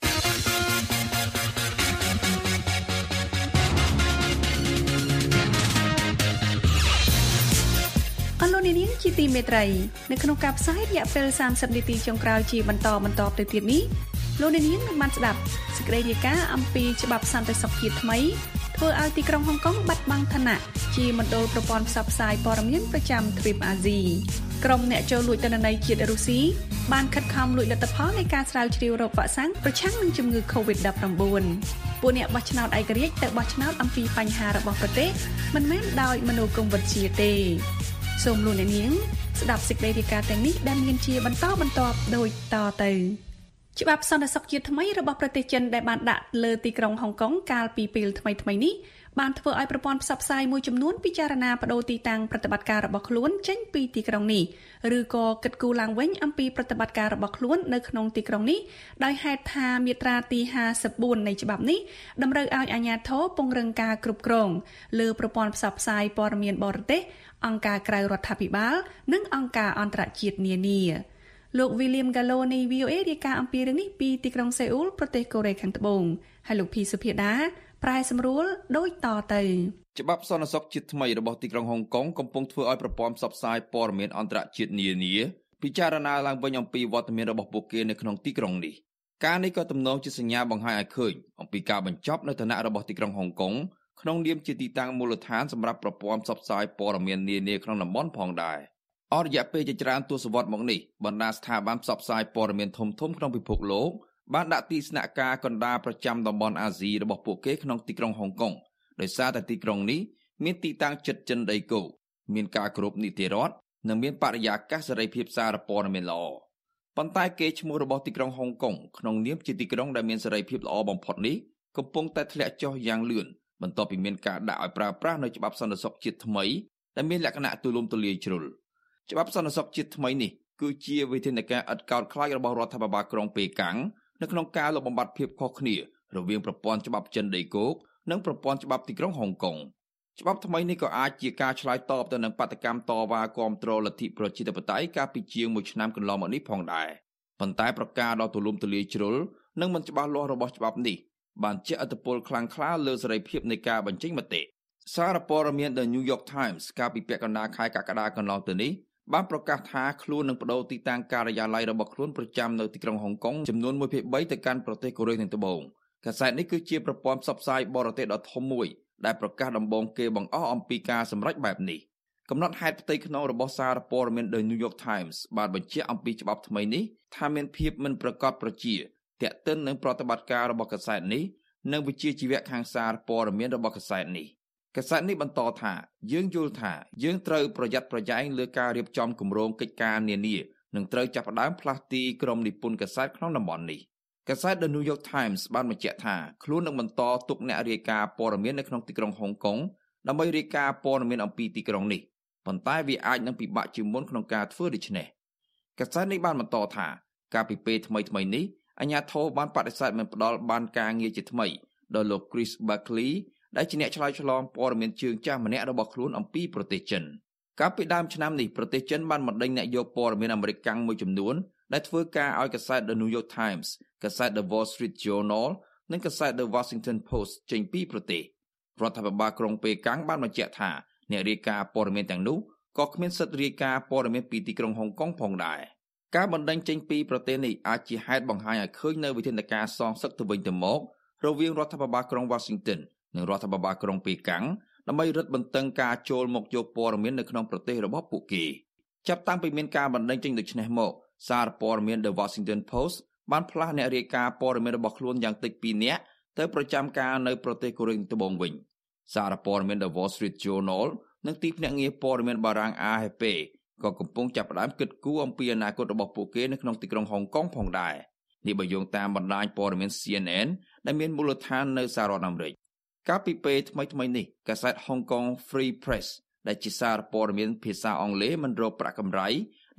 អរលោកនាងជាទីមេត្រីនៅក្នុងការផ្សាយរយៈពេលសាមសិបនាទីចុងក្រោយជាបន្តបន្តទៅទៀតនេះលោកនាងនឹងបានស្ដាប់សេចក្តីរាយការណ៍អំពីច្បាប់សន្តិសុខជាតិថ្មីធ្វើឲ្យទីក្រុងហុងកុងបាត់បង់ឋានៈជាមណ្ឌលប្រព័ន្ធផ្សព្វផ្សាយព័ត៌មានប្រចាំទ្វីបអាស៊ីក្រុមអ្នកចូលលួចទិន្នន័យជាតិរុស្ស៊ីបានខិតខំលួចលទ្ធផលនៃការស្រាវជ្រាវរោគវ៉ាក់សាំងប្រឆាំងនឹងជំងឺ COVID ដប់ប្រាំបួន ពួកអ្នកបោះឆ្នោតឯករាជ្យទៅបោះឆ្នោតអំពីបញ្ហារបស់ប្រទេសមិនមែនដោយមនោគមវិជ្ជាទេសូមលោកអ្នកនាងស្ដាប់សេចក្តីរាយការណ៍ទាំងនេះដែលមានជាបន្តបន្ទាប់ដូចតទៅច្បាប់សន្តិសុខជាតិថ្មីរបស់ប្រទេសចិនដែលបានដាក់លើទីក្រុងហុងកុងកាលពីពេលថ្មីៗនេះបានធ្វើឲ្យប្រព័ន្ធផ្សព្វផ្សាយមួយចំនួនពិចារណាបដូរទីតាំងប្រតិបត្តិការរបស់ខ្លួនចេញពីទីក្រុងនេះឬក៏គិតគូរឡើងវិញអំពីប្រតិបត្តិការរបស់ខ្លួននៅក្នុងទីក្រុងនេះដោយហេតុថាមាត្រាទីห้าสิบสี่នៃច្បាប់នេះតម្រូវឲ្យអាជ្ញាធរពង្រឹងការគ្រប់គ្រងលើប្រព័ន្ធផ្សព្វផ្សាយព័ត៌មានបរទេសអង្គការក្រៅរដ្ឋាភិបាលនិងអង្គការអន្តរជាតិនានាលោក William Gallo នៃ វី អូ เอ រាយការណ៍អំពីរឿងនេះពីទីក្រុងសេអ៊ូលប្រទេសកូរ៉េខាងត្បូងហើយលោកភីសុភាដាប្រែសម្រួលដូចតទៅច្បាប់សន្តិសុខជាតិថ្មីរបស់ទីក្រុងហុងកុងកំពុងធ្វើឲ្យប្រព័ន្ធផ្សព្វផ្សាយព័ត៌មានអន្តរជាតិនានាពិចារណាឡើងវិញអំពីវត្តមានរបស់ពួកគេនៅក្នុងទីក្រុងនេះការនេះក៏ទំនងជាសញ្ញាបង្ហាញឲ្យឃើញអំពីការបញ្ចប់នៅឋានៈរបស់ទីក្រុងហុងកុងក្នុងនាមជាទីតាំងមូលដ្ឋានសម្រាប់ប្រព័ន្ធផ្សព្វផ្សាយព័ត៌មាននានាក្នុងតំបន់ផងដែរអស់រយៈពេលជាច្រើនទសវត្សរ៍មកនេះបណ្ដាស្ថាប័នផ្សព្វផ្សាយព័ត៌មានធំៗក្នុងពិភពលោកបានដាក់ទីស្នាក់ការកណ្ដាលប្រចាំតំបន់អាស៊ីរបស់ពួកគេក្នុងទីក្រុងហុងកុងដោយសារតែទីក្រុងនេះមានទីតាំងជិតចិនដីគោកមានការគោរពនីតិរដ្ឋនិងមានបរិយាកាសសេរីភាពសារព័ត៌មានល្អប៉ុន្តែកេរ្តិ៍ឈ្មោះរបស់ទីក្រុងហុងកុងក្នុងនាមជាទីក្រុងដែលមានសេរីភាពល្អបំផុតនេះកំពុងតែធ្លាក់ចុះយ៉ាងលឿនបន្ទាប់ពីមានការដាក់ឲ្យប្រើប្រាស់នៅច្បាប់សន្តិសុខជាតិថ្មីដែលមានលក្ខណៈទូលំទូលាយជ្រុលច្បាប់សន្តិសុខជាតិថ្មីនេះគឺជាវិធានការឥតកោតខ្លាចរបស់រដ្ឋាភិបាលក្រុងប៉េកាំងនៅក្នុងការលុបបំបាត់ភាពខុសគ្នារវាងប្រព័ន្ធច្បាប់ចិនដីគោកនិងប្រព័ន្ធច្បាប់ទីក្រុងហុងកុងច្បាប់ថ្មីនេះក៏អាចជាការឆ្លើយតបទៅនឹងបាតកម្មតវ៉ាគាំទ្រលទ្ធិប្រជាធិបតេយ្យកាលពីជាងមួយឆ្នាំកន្លងមកនេះផងដែរប៉ុន្តែប្រការដ៏ទូលំទូលាយជ្រុលនិងមិនច្បាស់លាស់របស់ច្បាប់នេះបានជះឥទ្ធិពលខ្លាំងក្លាលើសេរីភាពនៃការបញ្ចេញមតិសារព័ត៌មាន The New York Times កាលពីពាក់កណ្ដាលខែកក្កដាកន្លងទៅនេះបានប្រកាសថាខ្លួននឹងបដូរទីតាំងការិយាល័យរបស់ខ្លួនប្រចាំនៅទីក្រុងហុងកុងចំនួនមួយភាគបីទៅកាន់ប្រទេសកូរ៉េខាងត្បូងកាសែតនេះគឺជាប្រព័ន្ធផ្សព្វផ្សាយបរទេសដ៏ធំមួយដែលប្រកាសដំបូងគេបង្អស់អំពីការសម្រេចបែបនេះកំណត់ហេតុផ្ទៃក្នុងរបស់សារព័ត៌មាន The New York Times បានបញ្ជាក់អំពីច្បាប់ថ្មីនេះថាមានភាពមិនប្រកបប្រជាទាក់ទិននឹងប្រតិបត្តិការរបស់កាសែតនេះនិងវិជ្ជាជីវៈខាងសារព័ត៌មានរបស់កាសែតនេះកាសែតនេះបន្តថាយើងយល់ថាយើងត្រូវប្រយ័ត្នប្រយែងលើការរៀបចំគម្រោងកិច្ចការនានានិងត្រូវចាប់ផ្ដើមផ្លាស់ទីក្រុមនិពន្ធកាសែតក្នុងតំបន់នេះកាសែត The New York Times បានបញ្ជាក់ថាខ្លួននឹងបន្តទុកអ្នករាយការណ៍ព័ត៌មាននៅក្នុងទីក្រុងហុងកុងដើម្បីរាយការណ៍ព័ត៌មានអំពីទីក្រុងនេះប៉ុន្តែវាអាចនឹងពិបាកជាងមុនក្នុងការធ្វើដូច្នេះកាសែតនេះបានបន្តថាកាលពីពេលថ្មីៗនេះអាជ្ញាធរបានបដិសេធមិនផ្ដល់បានការងារជាថ្មីដល់លោក Chris Buckley ដែលជាអ្នកឆ្លើយឆ្លងព័ត៌មានជើងចាស់ម្នាក់របស់ខ្លួនអំពីប្រទេសចិនកាលពីដើមឆ្នាំនេះប្រទេសចិនបានបណ្ដេញអ្នកយកព័ត៌មានអាមេរិកកាំងមួយចំនួនដែលធ្វើការឲ្យកាសែត The New York Times កាសែត The Wall Street Journal និងកាសែត The Washington Post ចេញពីប្រទេសរដ្ឋាភិបាលក្រុងប៉េកាំងបានបញ្ជាក់ថាអ្នករាយការណ៍ព័ត៌មានទាំងនោះក៏គ្មានសិទ្ធិរាយការណ៍ព័ត៌មានពីទីក្រុងហុងកុងផងដែរការបណ្ដេញចេញពីប្រទេសនេះអាចជាហេតុបង្ហាញឲ្យឃើញនៅវិធានការសងសឹកទៅវិញទៅមករវាងរដ្ឋាភិបាលក្រុង Washington និងរដ្ឋាភិបាលក្រុងប៉េកាំងដើម្បីរឹតបន្តឹងការចូលមកយកព័ត៌មាននៅក្នុងប្រទេសរបស់ពួកគេចាប់តាំងពីមានការបណ្ដេញចេញដូច្នេះមកសារព័ត៌មាន The Washington Post បានផ្លាស់អ្នករាយការណ៍ព័ត៌មានរបស់ខ្លួនយ៉ាងតិចពីរនាក់ទៅប្រចាំការនៅប្រទេសកូរ៉េត្បូងវិញសារព័ត៌មាន The Wall Street Journal និងទីភ្នាក់ងារព័ត៌មានបារាំង A F P ក៏កំពុងចាប់ផ្ដើមគិតគូរអំពីអនាគតរបស់ពួកគេនៅក្នុងទីក្រុងហុងកុងផងដែរនេះបើយោងតាមបណ្ដាញព័ត៌មាន C N N ដែលមានមូលដ្ឋាននៅសហរដ្ឋអាមេរិកកាលពីពេលថ្មីៗនេះកាសែត Hong Kong Free Press ដែលជាសារព័ត៌មានភាសាអង់គ្លេសមិនរកប្រាក់កម្រៃ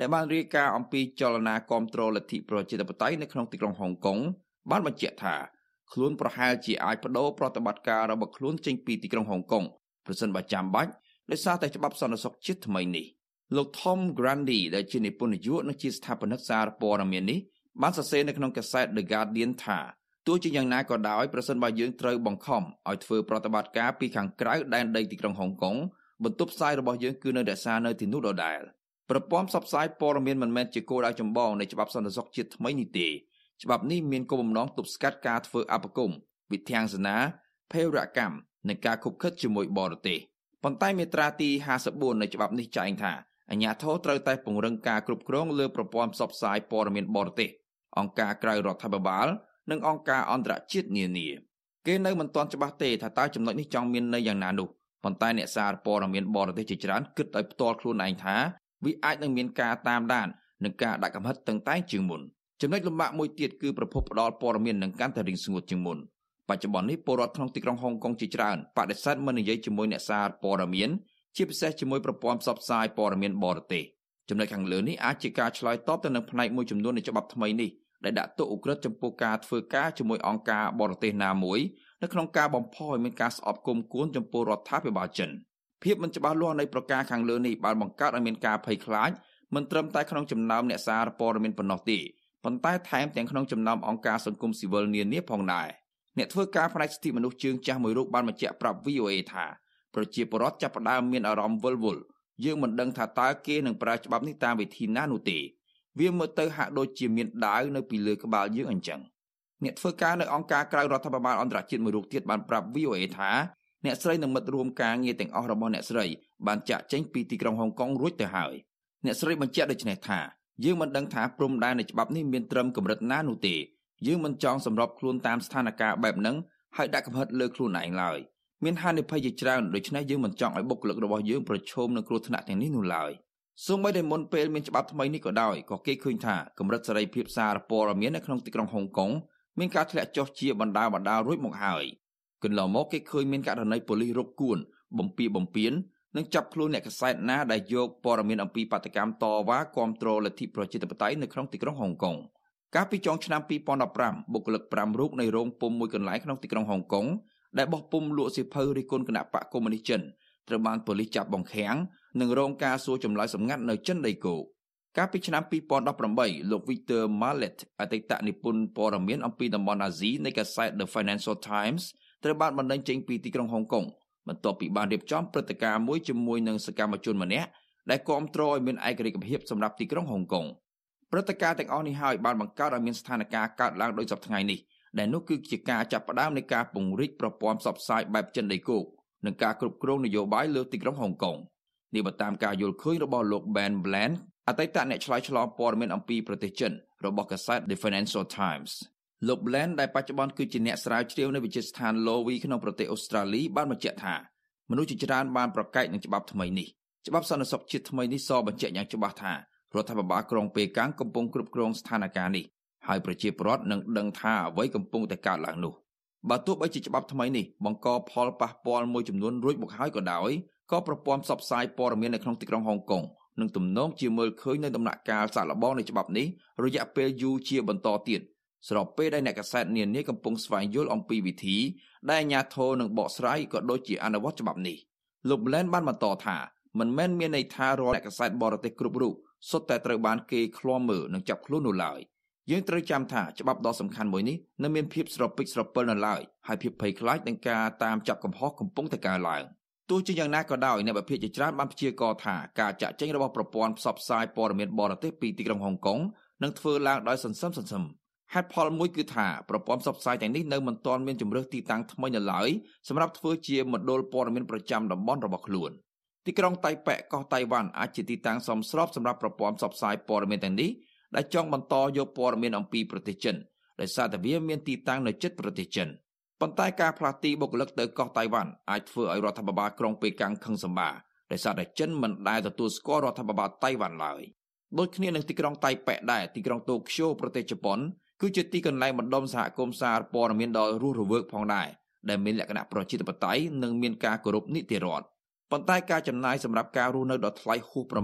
ដែលបានរាយការណ៍អំពីចលនាគាំទ្រលទ្ធិប្រជាធិបតេយ្យនៅក្នុងទីក្រុងហុងកុងបានបញ្ជាក់ថាខ្លួនប្រហែលជាអាចបដូរប្រតិបត្តិការរបស់ខ្លួនចេញពីទីក្រុងហុងកុងប្រសិនបើចាំបាច់ដោយសារតែច្បាប់សន្តិសុខជាតិថ្មីនេះលោក Tom Grandi ដែលជានិពន្ធនយោបាយនិងជាស្ថាបនិកសារព័ត៌មាននេះបានសរសេរនៅក្នុងកាសែត The Guardian ថាទោះជាយ៉ាងណាក៏ដោយប្រសិនបើយើងត្រូវបង្ខំឲ្យធ្វើប្រតិបត្តិការពីខាងក្រៅដែនដីទីក្រុងហុងកុងបន្ទប់ផ្សាយរបស់យើងគឺនៅរក្សានៅទីនោះដដែលប្រព័ន្ធផ្សព្វផ្សាយព័ត៌មានមិនមែនជាគោលដៅចម្បងនៃច្បាប់សន្តិសុខជាតិថ្មីនេះទេច្បាប់នេះមានគោលបំណងទប់ស្កាត់ការធ្វើអបគមវិធានសនាភេរវកម្មនិងការខុបខិតជាមួយបរទេសប៉ុន្តែមាត្រាទីห้าสิบสี่នៃច្បាប់នេះចែងថាអាជ្ញាធរត្រូវតែពង្រឹងការគ្រប់គ្រងលើប្រព័ន្ធផ្សព្វផ្សាយព័ត៌មានបរទេសអង្គការក្រៅរដ្ឋាភិបាលនិងអង្គការអន្តរជាតិនានាគេនៅមិនទាន់ច្បាស់ទេថាតើចំណុចនេះចង់មានន័យយ៉ាងណានោះប៉ុន្តែអ្នកសារព័ត៌មានបរទេសជាច្រើនគិតដោយផ្ទាល់ខ្លួនឯងថាវាអាចនឹងមានការតាមដាននិងការដាក់កំហិតតឹងតែងជាងមុនចំណុចលំបាកមួយទៀតគឺប្រភពផ្ដល់ព័ត៌មាននឹងកាន់តែរីងស្ងួតជាងមុនបច្ចុប្បន្ននេះពលរដ្ឋក្នុងទីក្រុងហុងកុងជាច្រើនបដិសេធមិននិយាយជាមួយអ្នកសារព័ត៌មានជាពិសេសជាមួយប្រព័ន្ធផ្សព្វផ្សាយព័ត៌មានបរទេសចំណុចខាងលើនេះអាចជាការឆ្លើយតបទៅនឹងផ្នែកមួយចំនួននៃច្បាប់ថ្មីនេះដែលដាក់ទោសឧក្រិដ្ឋចំពោះការធ្វើការជាមួយអង្គការបរទេសណាមួយនៅក្នុងការបំផុសឲ្យមានការស្អប់គុំគួនចំពោះរដ្ឋាភិបាលចិនភាពមិនច្បាស់លាស់នៃប្រការខាងលើនេះបានបង្កើតឲ្យមានការភ័យខ្លាចមិនត្រឹមតែក្នុងចំណោមអ្នកសារព័ត៌មានប៉ុណ្ណោះទេប៉ុន្តែថែមទាំងក្នុងចំណោមអង្គការសង្គមស៊ីវិលនានាផងដែរអ្នកធ្វើការផ្នែកសិទ្ធិមនុស្សជើងចាស់មួយរូបបានបញ្ជាក់ប្រាប់ V O A ថាប្រជាពលរដ្ឋចាប់ផ្ដើមមានអារម្មណ៍វិលវល់យើងមិនដឹងថាតើគេនឹងប្រើច្បាប់នេះតាមវិធីណានោះទេវាមើលទៅហាក់ដូចជាមានដាវនៅពីលើក្បាលយើងអញ្ចឹងអ្នកធ្វើការនៅអង្គការក្រៅរដ្ឋាភិបាលអន្តរជាតិមួយរូបទៀតបានប្រាប់ V O A ថាអ្នកស្រីនិងមិត្តរួមការងារទាំងអស់របស់អ្នកស្រីបានចាក់ចេញពីទីក្រុងហុងកុងរួចទៅហើយអ្នកស្រីបញ្ជាក់ដូចនេះថាយើងមិនដឹងថាព្រំដែននៃច្បាប់នេះមានត្រឹមកម្រិតណានោះទេយើងមិនចង់សម្របខ្លួនតាមស្ថានភាពបែបហ្នឹងហើយដាក់កំហិតលើខ្លួនឯងឡើយមានហានិភ័យជាច្រើនដូច្នេះយើងមិនចង់ឲ្យបុគ្គលិករបស់យើងប្រឈមនឹងគ្រោះថ្នាក់ទាំងនេះនោះឡើយសូម្បីតែមុនពេលមានច្បាប់ថ្មីនេះក៏ដោយក៏គេឃើញថាកម្រិតសេរីភាពសារព័ត៌មាននៅក្នុងទីក្រុងហុងកុងមានការធ្លាក់ចុះជាបណ្ដាបណ្ដារួចមកហើយកន្លងមកគេឃើញមានករណីប៉ូលីសរកគួនបំពីបំពេញនិងចាប់ខ្លួនអ្នកកាសែតណាដែលយកព័ត៌មានអំពីបាតកម្មតវ៉ាគាំទ្រលទ្ធិប្រជាធិបតេយ្យនៅក្នុងទីក្រុងហុងកុងកាលពីចុងឆ្នាំពីរពាន់ដប់ប្រាំបុគ្គលិកប្រាំរូបនៃរោងពុម្ពមួយកន្លែងក្នុងទីក្រុងហុងកុងដែលបោះពុម្ពលក់សៀវភៅរិះគន់គណៈបកកុម្មុយនីសចិនត្រូវបានប៉ូលីសចាប់បង្ខាំងនិងរងការសួរចម្លើយសម្ងាត់នៅចិនដីគោកកាលពីឆ្នាំពីរពាន់ដប់ប្រាំបីលោក Victor Mallet អតីតនិពន្ធព័ត៌មានអំពីតំបន់អាស៊ីនៃកាសែត The Financial Times ត្រូវបានបណ្តេញចេញពីទីក្រុងហុងកុងបន្ទាប់ពីបានរៀបចំព្រឹត្តិការណ៍មួយជាមួយនឹងសកម្មជនម្នាក់ដែលគាំទ្រឲ្យមានឯករាជ្យភាពសម្រាប់ទីក្រុងហុងកុងព្រឹត្តិការណ៍ទាំងអស់នេះហើយបានបង្កើតឲ្យមានស្ថានភាពកើតឡើងដោយសពថ្ងៃនេះដែលនោះគឺជាការចាប់ផ្ដើមនៃការពង្រីកប្រព័ន្ធផ្សព្វផ្សាយបែបចិនដីគោកនិងការគ្រប់គ្រងនយោបាយលើទីក្រុងហុងកុងនេះបើតាមការយល់ឃើញរបស់លោក Ben Bland អតីតអ្នកឆ្លើយឆ្លងព័ត៌មានអំពីប្រទេសចិនរបស់កាសែត The Financial Times លោក Bland ដែលបច្ចុប្បន្នគឺជាអ្នកស្រាវជ្រាវនៅវិទ្យាស្ថាន Lowy ក្នុងប្រទេសអូស្ត្រាលីបានបញ្ជាក់ថាមនុស្សជាច្រើនបានប្រកែកនឹងច្បាប់ថ្មីនេះច្បាប់សន្តិសុខជាតិថ្មីនេះសបញ្ជាក់យ៉ាងច្បាស់ថារដ្ឋាភិបាលក្រុងប៉េកាំងកំពុងគ្រប់គ្រងស្ថានភាពនេះហើយប្រជាពលរដ្ឋនឹងដឹងថាអ្វីកំពុងតែកើតឡើងនោះបើទោះបីជាច្បាប់ថ្មីនេះបង្កផលប៉ះពាល់មួយចំនួនរួចមកហើយក៏ដោយក៏ប្រព័ន្ធផ្សព្វផ្សាយព័ត៌មាននៅក្នុងទីក្រុងហុងកុងនឹងទំនងជាមើលឃើញនៅដំណាក់កាលសាកល្បងនៃច្បាប់នេះរយៈពេលយូរជាបន្តទៀតស្របពេលដែលអ្នកកាសែតនានាកំពុងស្វែងយល់អំពីវិធីដែលអាជ្ញាធរនឹងបកស្រាយក៏ដូចជាអនុវត្តច្បាប់នេះលោក Bland បានបន្តថាមិនមែនមានន័យថារាល់អ្នកកាសែតបរទេសគ្រប់រូបសុទ្ធតែត្រូវបានគេឃ្លាំមើលនិងចាប់ខ្លួននោះឡើយយើងត្រូវចាំថាច្បាប់ដ៏សំខាន់មួយនេះនៅមានភាពស្រពិចស្រពិលនៅឡើយហើយភាពភ័យខ្លាចនឹងការតាមចាប់កំហុសកំពុងតែកើនឡើងទោះជាយ៉ាងណាក៏ដោយអ្នកវិភាគជាច្រើនបានព្យាករណ៍ថាការចាក់ចែងរបស់ប្រព័ន្ធផ្សព្វផ្សាយព័ត៌មានបរទេសពីទីក្រុងហុងកុងនឹងធ្វើឡើងដោយសន្សឹមសន្សឹមហេតុផលមួយគឺថាប្រព័ន្ធផ្សព្វផ្សាយទាំងនេះនៅមិនទាន់មានជម្រើសទីតាំងថ្មីនៅឡើយសម្រាប់ធ្វើជាមណ្ឌលព័ត៌មានប្រចាំតំបន់របស់ខ្លួនទីក្រុងតៃប៉េកោះតៃវ៉ាន់អាចជាទីតាំងសមស្របសម្រាប់ប្រព័ន្ធផ្សព្វផ្សាយព័ត៌មានទាំងនេះដែលចង់បន្តយកព័ត៌មានអំពីប្រទេសចិនដោយសារតែវាមានទីតាំងនៅជិតប្រទេសចិនប៉ុន្តែការផ្លាស់ទីបុគ្គលិកទៅកោះតៃវ៉ាន់អាចធ្វើឲ្យរដ្ឋាភិបាលក្រុងប៉េកាំងខឹងសម្បារដោយសារតែចិនមិនដែលទទួលស្គាល់រដ្ឋាភិបាលតៃវ៉ាន់ឡើយដូចគ្នានឹងទីក្រុងតៃប៉េដែរទីក្រុងតូក្យូប្រទេសជប៉ុនគឺជាទីកន្លែងបណ្ដុំសហគមន៍សារព័ត៌មានដ៏រស់រវើកផងដែរដែលមានលក្ខណៈប្រជាធិបតេយ្យនិងមានការគោរពនីតិរដ្ឋប៉ុន្តែការចំណាយសម្រាប់ការរស់នៅដ៏ថ្លៃហួសប្រមាណ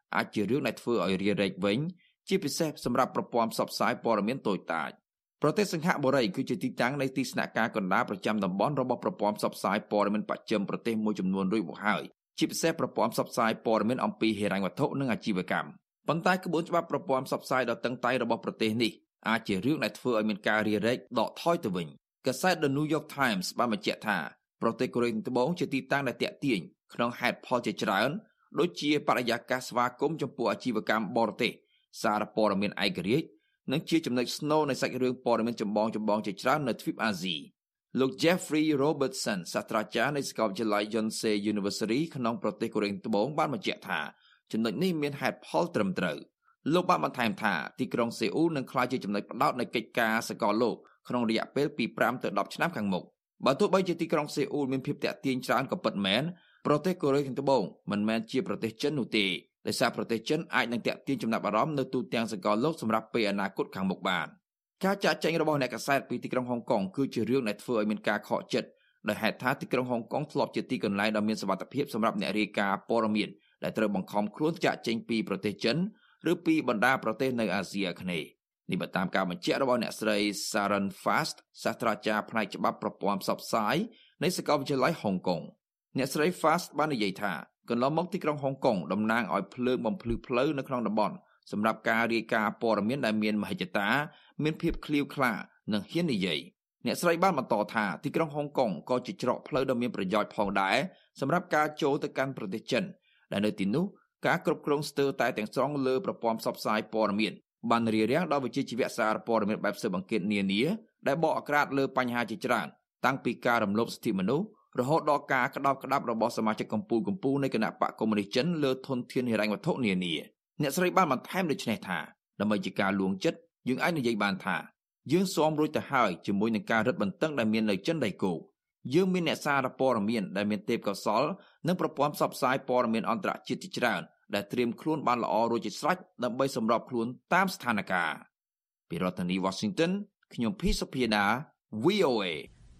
អាចជារឿងដែលធ្វើឲ្យរារែកវិញជាពិសេសសម្រាប់ប្រព័ន្ធផ្សព្វផ្សាយព័ត៌មានតូចតាចប្រទេសសិង្ហបុរីគឺជាទីតាំងនៃទីស្នាក់ការកណ្ដាលប្រចាំតំបន់របស់ប្រព័ន្ធផ្សព្វផ្សាយព័ត៌មានបច្ចិមប្រទេសមួយចំនួនរួចមកហើយជាពិសេសប្រព័ន្ធផ្សព្វផ្សាយព័ត៌មានអំពីហិរញ្ញវត្ថុនិងអាជីវកម្មប៉ុន្តែក្បួនច្បាប់ប្រព័ន្ធផ្សព្វផ្សាយដ៏តឹងតែងរបស់ប្រទេសនេះអាចជារឿងដែលធ្វើឲ្យមានការរារែកដកថយទៅវិញកាសែត The New York Times បានបញ្ជាក់ថាប្រទេសកូរ៉េខាងត្បូងជាទីតាំងដែលទាក់ទាញក្នុងហេតុផលជាច្រើនដូចជាបរិយាកាសស្វាគមន៍ចំពោះអាជីវកម្មបរទេសសារព័ត៌មានឯករាជ្យនិងជាចំណុចស្នូលនៃសាច់រឿងព័ត៌មានចម្បងចម្បងជាច្រើននៅទ្វីបអាស៊ីលោក Jeffrey Robertson សាស្ត្រាចារ្យនៃសាកលវិទ្យាល័យ Yonsei University ក្នុងប្រទេសកូរ៉េខាងត្បូងបានបញ្ជាក់ថាចំណុចនេះមានហេតុផលត្រឹមត្រូវលោកបានបន្ថែមថាទីក្រុងសេអ៊ូលនឹងក្លាយជាចំណុចផ្ដោតនៃកិច្ចការសកលលោកក្នុងរយៈពេលពីfiveទៅtenឆ្នាំខាងមុខបើទោះបីជាទីក្រុងសេអ៊ូលមានភាពតាក់ទាញច្រើនក៏ពិតមែនប្រទេសកូរ៉េខាងត្បូងមិនមែនជាប្រទេសចិននោះទេដោយសារប្រទេសចិនអាចនឹងតាក់ទាញចំណាប់អារម្មណ៍នៅទូទាំងសកលលោកសម្រាប់ពេលអនាគតខាងមុខបានការចាក់ចែងរបស់អ្នកកាសែតពីទីក្រុងហុងកុងគឺជារឿងដែលធ្វើឲ្យមានការខកចិត្តដោយហេតុថាទីក្រុងហុងកុងធ្លាប់ជាទីកន្លែងដ៏មានសុវត្ថិភាពសម្រាប់អ្នករាយការណ៍ព័ត៌មានដែលត្រូវបង្ខំខ្លួនចាក់ចែងពីប្រទេសចិនឬពីបណ្ដាប្រទេសនៅអាស៊ីអាគ្នេយ៍នេះបើតាមការបញ្ជាក់របស់អ្នកស្រី Sharon Fast សាស្ត្រាចារ្យផ្នែកច្បាប់ប្រព័ន្ធផ្សព្វផ្សាយនៃសាកលវិទ្យាល័យហុងកុងអ្នកស្រី Fast បាននិយាយថាកន្លងមកទីក្រុងហុងកុងតំណាងឲ្យភ្លើងបំភ្លឺផ្លូវនៅក្នុងតំបន់សម្រាប់ការរាយការណ៍ព័ត៌មានដែលមានមហិច្ឆតាមានភាពឃ្លាវខ្លានិងហ៊ាននិយាយអ្នកស្រីបានបន្តថាទីក្រុងហុងកុងក៏ជាច្រកផ្លូវដ៏មានប្រយោជន៍ផងដែរសម្រាប់ការចូលទៅកាន់ប្រទេសចិនដែលនៅទីនោះការគ្រប់គ្រងស្ទើរតែទាំងស្រុងលើប្រព័ន្ធផ្សព្វផ្សាយព័ត៌មានបានរារាំងដល់វិជ្ជាជីវៈសារព័ត៌មានបែបស៊ើបអង្កេតនានាដែលបកអាក្រាតលើបញ្ហាជាច្រើនតាំងពីការរំលោភសិទ្ធិមនុស្សរហូតដល់ការក្តោបក្តាប់របស់សមាជិកកម្ពុជាកម្ពុជានៃគណៈបកកុម្មុយនីសចិនលើធនធានហិរញ្ញវត្ថុនានាអ្នកស្រីបានបន្ថែមដូចនេះថាដើម្បីជាការលួងចិត្តយើងអាចនិយាយបានថាយើងស៊ាំរួចទៅហើយជាមួយនឹងការរឹតបន្តឹងដែលមាននៅចិនដីគោកយើងមានអ្នកសារព័ត៌មានដែលមានទេពកោសល្យនិងប្រព័ន្ធផ្សព្វផ្សាយព័ត៌មានអន្តរជាតិជាច្រើនដែលត្រៀមខ្លួនបានល្អរួចជាស្រេចដើម្បីសម្របខ្លួនតាមស្ថានភាពពីរដ្ឋធានី Washington ខ្ញុំភីសុភាដា V O A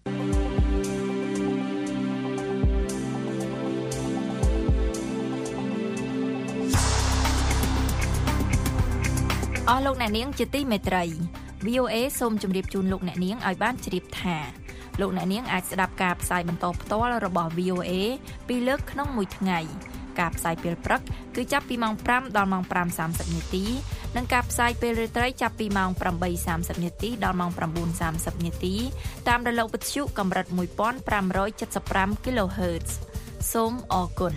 អស់លោកអ្នកនាងជាទីមេត្រី V O A សូមជម្រាបជូនលោកអ្នកនាងឲ្យបានជ្រាបថាលោកអ្នកនាងអាចស្ដាប់ការផ្សាយបន្តផ្ទាល់របស់ V O A ពីរលើកក្នុងមួយថ្ងៃការផ្សាយពេលព្រឹកគឺចាប់ពីម៉ោងfiveដល់ម៉ោងfiveសាមសិបនាទីនិងការផ្សាយពេលរាត្រីចាប់ពីម៉ោងeightសាមសិបនាទីដល់ម៉ោងnineសាមសិបនាទីតាមរលកវិទ្យុកម្រិតone thousand five seventy-five kilohertz សូមអរគុណ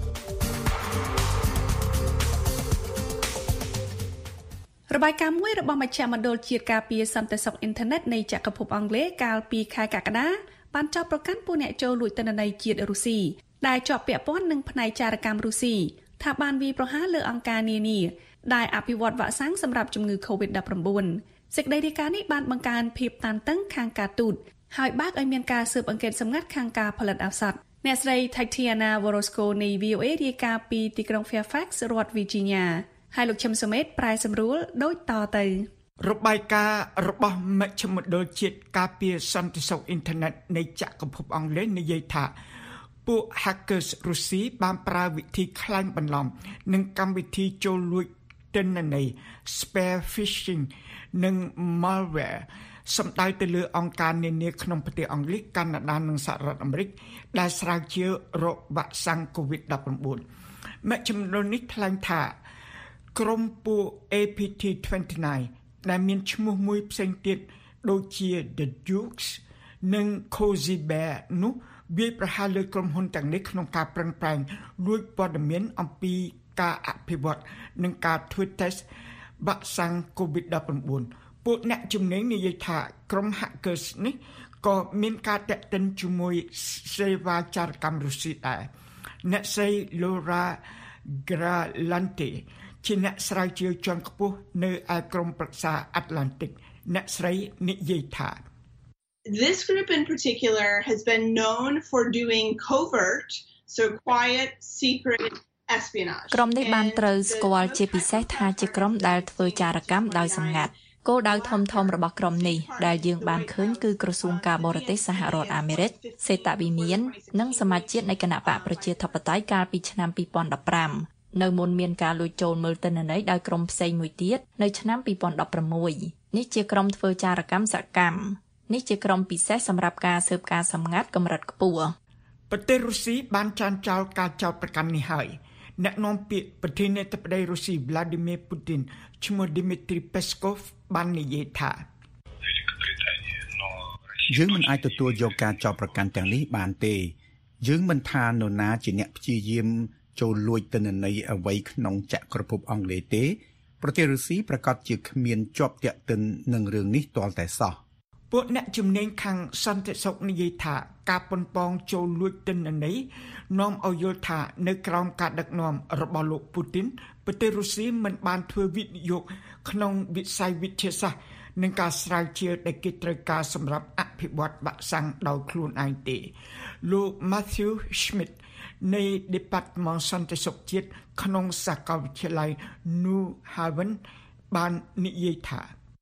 របាយការណ៍មួយរបស់មជ្ឈមណ្ឌលជាតិការពារសន្តិសុខអ៊ីនធឺណិតនៃចក្រភពអង់គ្លេសកាលពីខែកក្កដាបានចោទប្រកាន់ពួកអ្នកចូលលួចទិន្នន័យជាតិរុស្ស៊ីដែលជាប់ពាក់ព័ន្ធនឹងផ្នែកចារកម្មរុស្ស៊ីថាបានវាយប្រហារលើអង្គការនានាដែលអភិវឌ្ឍវ៉ាក់សាំងសម្រាប់ជំងឺ COVID nineteen សេចក្តីរាយការណ៍នេះបានបង្កើនភាពតានតឹងខាងការទូតហើយបើកឲ្យមានការស៊ើបអង្កេតសម្ងាត់ខាងការផលិតឱសថអ្នកស្រី Tatiana Vorosco នៃ V O A រាយការណ៍ពីទីក្រុង Fairfax រដ្ឋ Virginia ហើយលោកឈឹមសុមេតប្រែសម្រួលដូចតទៅរបាយការណ៍របស់មជ្ឈមណ្ឌលជាតិការពារសន្តិសុខអ៊ីនធឺណិតនៃចក្រភពអង់គ្លេសនិយាយថាពួក hackers រុស្ស៊ីបានប្រើវិធីក្លែងបន្លំនិងកម្មវិធីចូលលួចទិន្នន័យ spear phishing និង malware សម្ដៅទៅលើអង្គការនានាក្នុងប្រទេសអង់គ្លេសកាណាដានិងសហរដ្ឋអាមេរិកដែលស្រាវជ្រាវរកវ៉ាក់សាំង COVID nineteen មជ្ឈមណ្ឌលនេះថ្លែងថាក្រុមពួក A P T twenty-nine ដែលមានឈ្មោះមួយផ្សេងទៀតដូចជា The Dukes និង Cozy Bear នោះវាយប្រហារលើក្រុមហ៊ុនទាំងនេះក្នុងការប្រឹងប្រែងលួចព័ត៌មានអំពីការអភិវឌ្ឍនិងការធ្វើតេស្តវ៉ាក់សាំង COVID nineteen ពួកអ្នកជំនាញនិយាយថាក្រុម hackers នេះក៏មានការតាក់ទិនជាមួយសេវាចារកម្មរុស្ស៊ីដែរអ្នកស្រី Laura Galante ជាអ្នកស្រាវជ្រាវជាន់ខ្ពស់នៅឯក្រុមប្រឹក្សា Atlantic អ្នកស្រីនិយាយថា This group in particular has been known for doing covert, so quiet, secret espionage. ក្រុមនេះបានត្រូវស្គាល់ជាពិសេសថាជាក្រុមដែលធ្វើចារកម្មដោយសម្ងាត់គោលដៅធំធំរបស់ក្រុមនេះដែលយើងបានឃើញគឺក្រសួងការបរទេសសហរដ្ឋអាមេរិកសេតវិមាននិងសមាជជាតិនៃគណៈបកប្រជាធិបតេយ្យកាលពីឆ្នាំtwo thousand fifteen នៅមុនមានការលួចចូលមើលទិន្នន័យដោយក្រុមផ្សេងមួយទៀតនៅឆ្នាំពីរពាន់ដប់ប្រាំមួយនេះជាក្រុមធ្វើចារកម្មសកម្មនេះជាក្រុមពិសេសសម្រាប់ការស៊ើបការសម្ងាត់កម្រិតខ្ពស់ប្រទេសរុស្ស៊ីបានចាញ់ចោលការចោទប្រកាន់នេះហើយអ្នកនាំពាក្យប្រធានាធិបតីរុស្ស៊ី Vladimir Putin ឈ្មោះ Dmitry Peskov បាននិយាយថាយើងមិនអាចទទួលយកការចោទប្រកាន់ទាំងនេះបានទេយើងមិនថានរណាជាអ្នកព្យាយាមចូលលួចទិន្នន័យអ្វីក្នុងចក្រភពអង់គ្លេសទេប្រទេសរុស្ស៊ីប្រកាសជាគ្មានជាប់ទាក់ទិននឹងរឿងនេះទាល់តែសោះពួកអ្នកជំនាញខាងសន្តិសុខនិយាយថាការប៉ុនប៉ងចូលលួចទិន្នន័យនាំឲ្យយល់ថានៅក្រោមការដឹកនាំរបស់លោកពូទីនប្រទេសរុស្ស៊ីមិនបានធ្វើវិនិយោគក្នុងវិស័យវិទ្យាសាស្ត្រនិងការស្រាវជ្រាវដែលគេត្រូវការសម្រាប់អភិវឌ្ឍវ៉ាក់សាំងដោយខ្លួនឯងទេលោក Matthew Schmidt នៃ Department សន្តិសុខជាតិក្នុងសាកលវិទ្យាល័យ New Haven បាននិយាយថា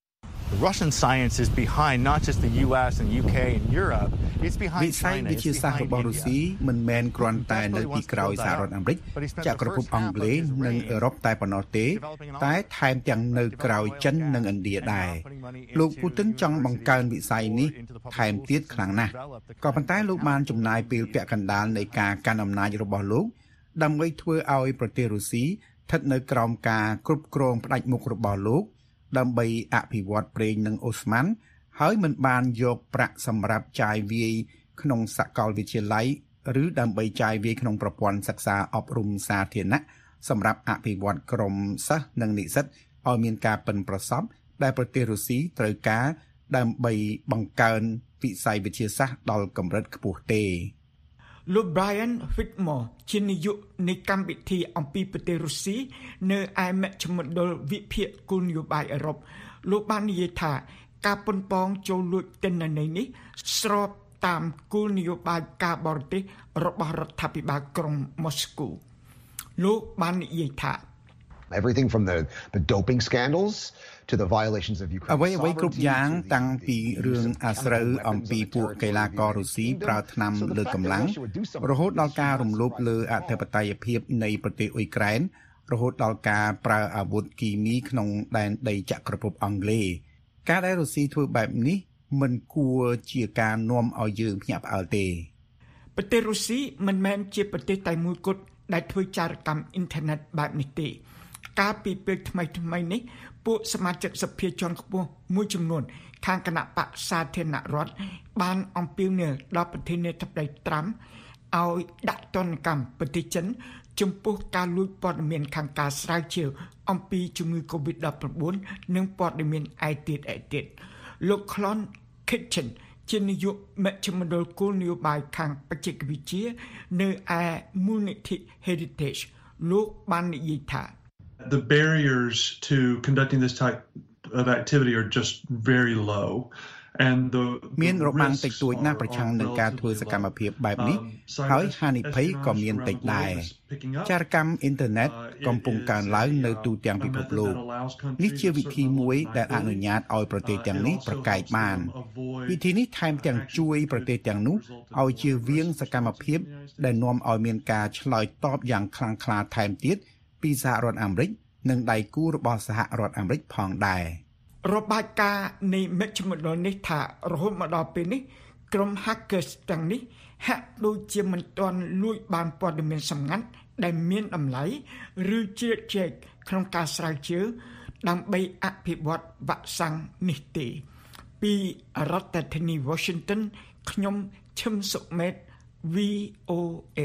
The Russian science is behind not just the U S and U K and Europe. It's behind China. វិស័យវិទ្យាសាស្ត្ររបស់រុស្ស៊ីមិនមែនគ្រាន់តែនៅពីក្រោយសហរដ្ឋអាមេរិកចក្រភពអង់គ្លេសនិងអឺរ៉ុបតែប៉ុណ្ណោះទេតែថែមទាំងនៅក្រោយចិននិងឥណ្ឌាដែរលោកពូទីនចង់បង្កើនវិស័យនេះថែមទៀតខ្លាំងណាស់ក៏ប៉ុន្តែលោកបានចំណាយពេលពាក់កណ្ដាលនៃការកាន់អំណាចរបស់លោកដើម្បីធ្វើឲ្យប្រទេសរុស្ស៊ីស្ថិតនៅក្រោមការគ្រប់គ្រងផ្ដាច់មុខរបស់លោកដើម្បីអភិវឌ្ឍប្រេងនិងអូស្មန်ហើយមិនបានយកប្រាក់សម្រាប់ចាយវាយក្នុងសាកលវិទ្យាល័យឬដើម្បីចាយវាយក្នុងប្រព័ន្ធសិក្សាអប់រំសាធារណៈសម្រាប់អភិវឌ្ឍក្រុមសិស្សនិងនិស្សិតឲ្យមានការប៉ិនប្រសប់ដែលប្រទេសរុស្ស៊ីត្រូវការដើម្បីបង្កើនវិស័យវិទ្យាសាស្ត្រដល់កម្រិតខ្ពស់ទេលោក Brian Whitmore ជានាយកនៃកម្មវិធីអំពីប្រទេសរុស្ស៊ីនៅឯមជ្ឈមណ្ឌលវិភាគគោលនយោបាយអឺរ៉ុបលោកបាននិយាយថាការប៉ុនប៉ងចូលលួចទិន្នន័យនេះស្របតាមគោលនយោបាយការបរទេសរបស់រដ្ឋាភិបាលក្រុងម៉ូស្គូលោកបាននិយាយថា Everything from the the doping scandals to the violations of Ukraine អ្វីអ្វីគ្រប់យ៉ាងតាំងពីរឿងអាស្រូវអំពីពួកកីឡាកររុស្ស៊ីប្រើថ្នាំលើកម្លាំងរហូតដល់ការរំលោភលើអធិបតេយ្យភាពនៃប្រទេសអ៊ុយក្រែនរហូតដល់ការប្រើអាវុធគីមីក្នុងដែនដីចក្រភពអង់គ្លេសការដែលរុស្ស៊ីធ្វើបែបនេះមិនគួរជាការនាំឲ្យយើងភ្ញាក់ផ្អើលទេប្រទេសរុស្ស៊ីមិនមែនជាប្រទេសតែមួយគត់ដែលធ្វើចារកម្មអ៊ីនធឺណិតបែបនេះទេកាលពីពេលថ្មីថ្មីនេះពួកសមាជិកសភាជាន់ខ្ពស់មួយចំនួនខាងគណៈបក្សសាធារណរដ្ឋបានអំពាវនាវដល់ប្រធានាធិបតីត្រាំឲ្យដាក់ទណ្ឌកម្មប្រទេសចិនចំពោះការលួចព័ត៌មានខាងការស្រាវជ្រាវអំពីជំងឺ កូវីដ ដប់ប្រាំបួន និងព័ត៌មានឯទៀតឯទៀតលោក Clon Kitchen ជានាយកមជ្ឈមណ្ឌលគោលនយោបាយខាងបច្ចេកវិទ្យានៅឯមូលនិធិ Heritage លោកបាននិយាយថា The barriers to conducting this type of activity are just very low and the មានរបាំងតិចតួចណាស់ប្រឆាំងនឹងការធ្វើសកម្មភាពបែបនេះហើយហានិភ័យក៏មានតិចដែរចារកម្មអ៊ីនធឺណិតកំពុងកើនឡើងនៅទូទាំងពិភពលោកនេះជាវិធីមួយដែលអនុញ្ញាតឲ្យប្រទេសទាំងនេះប្រកែកបានវិធីនេះថែមទាំងជួយប្រទេសទាំងនោះឲ្យជៀសវាងសកម្មភាពដែលនាំឲ្យមានការឆ្លើយតបយ៉ាងខ្លាំងក្លាថែមទៀតពីសហរដ្ឋអាមេរិកនិងដៃគូរបស់សហរដ្ឋអាមេរិកផងដែររបាយការណ៍នៃមជ្ឈមណ្ឌលនេះថារហូតមកដល់ពេលនេះក្រុម hackers ទាំងនេះហាក់ដូចជាមិនទាន់លួចបានព័ត៌មានសម្ងាត់ដែលមានតម្លៃឬជ្រៀតជ្រែកក្នុងការស្រាវជ្រាវដើម្បីអភិវឌ្ឍវ៉ាក់សាំងនេះទេពីរដ្ឋធានី Washington ខ្ញុំឈឹមសុមេត វី អូ เอ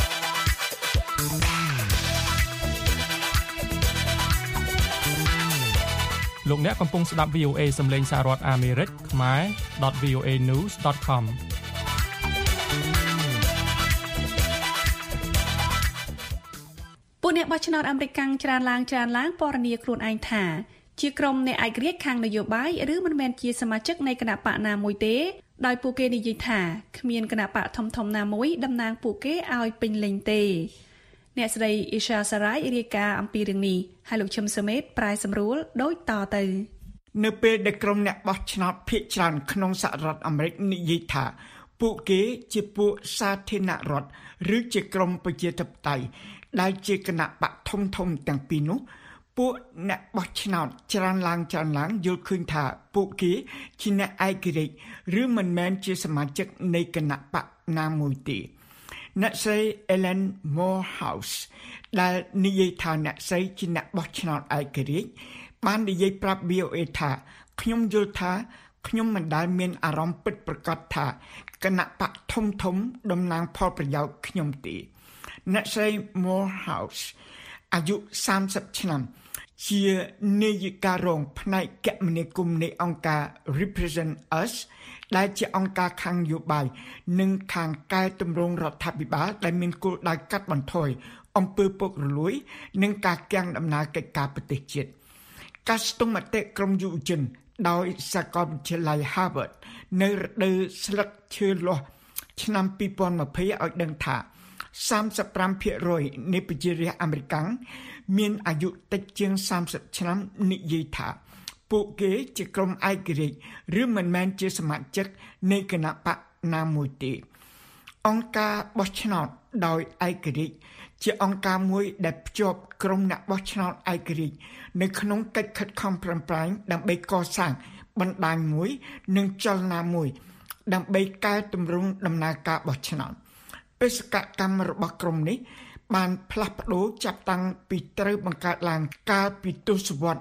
លោកអ្នកកំពុងស្ដាប់ វី អូ เอ សំឡេងសហរដ្ឋអាមេរិកខ្មែរ .វី អូ เอ news .com ពួកអ្នកបោះឆ្នោតអាមេរិកកាំងច្រើនឡើងច្រើនឡើងពណ៌នាខ្លួនឯងថាជាក្រុមអ្នកឯករាជ្យខាងនយោបាយឬមិនមែនជាសមាជិកនៃគណៈបកណាមួយទេដោយពួកគេនិយាយថាគ្មានគណៈបកធំធំណាមួយតំណាងពួកគេឲ្យពេញលេញទេអ្នកស្រីអ៊ីសាសារ៉ៃរាយការណ៍អំពីរឿងនេះហើយលោកឈឹមសមេតប្រែសម្រួលដូចតទៅនៅពេលដែលក្រុមអ្នកបោះឆ្នោតភាគច្រើនក្នុងសហរដ្ឋអាមេរិកនិយាយថាពួកគេជាពួកសាធារណរដ្ឋឬជាក្រុមប្រជាធិបតេយ្យដែលជាគណៈបកធំធំទាំងពីរនោះពួកអ្នកបោះឆ្នោតច្រើនឡើងច្រើនឡើងយល់ឃើញថាពួកគេជាអ្នកឯករាជ្យឬមិនមែនជាសមាជិកនៃគណៈបកណាមួយទេអ្នកស្រី Ellen Morehouse ដែលនិយាយថាអ្នកស្រីជាអ្នកបោះឆ្នោតឯករាជ្យបាននិយាយប្រាប់ V O A ថាខ្ញុំយល់ថាខ្ញុំមិនដែលមានអារម្មណ៍ពិតប្រាកដថាគណៈបកធំធំតំណាងផលប្រយោជន៍ខ្ញុំទេអ្នកស្រី Morehouse អាយុសាមសិបឆ្នាំជានាយិការរងផ្នែកគមនាគមន៍នៃអង្គការ Represent Us ដែលជាអង្គការខាងនយោបាយនិងខាងកែតម្រង់រដ្ឋាភិបាលដែលមានគោលដៅកាត់បន្ថយអំពើពុករលួយនិងការគាំងដំណើរកិច្ចការប្រទេសជាតិការស្ទង់មតិក្រុមយុវជនដោយសាកលវិទ្យាល័យ Harvard នៅរដូវស្លឹកឈើលាស់ឆ្នាំពីរពាន់ម្ភៃឲ្យដឹងថាសាមសិបប្រាំភាគរយនៃប្រជារាស្ត្រអាមេរិកមានអាយុតិចជាងសាមសិបឆ្នាំនិយាយថាពួកគេជាក្រុមឯករាជ្យឬមិនមែនជាសមាជិកនៃគណៈបកណាមួយទេអង្គការបោះឆ្នោតដោយឯករាជ្យជាអង្គការមួយដែលភ្ជាប់ក្រុមអ្នកបោះឆ្នោតឯករាជ្យនៅក្នុងកិច្ចខិតខំប្រឹងប្រែងដើម្បីកសាងបណ្ដាញមួយនិងចលនាមួយដើម្បីកែតម្រង់ដំណើរការបោះឆ្នោតបេសកកម្មរបស់ក្រុមនេះបានផ្លាស់ប្ដូរចាប់តាំងពីត្រូវបង្កើតឡើងកាលពីទសវត្សរ៍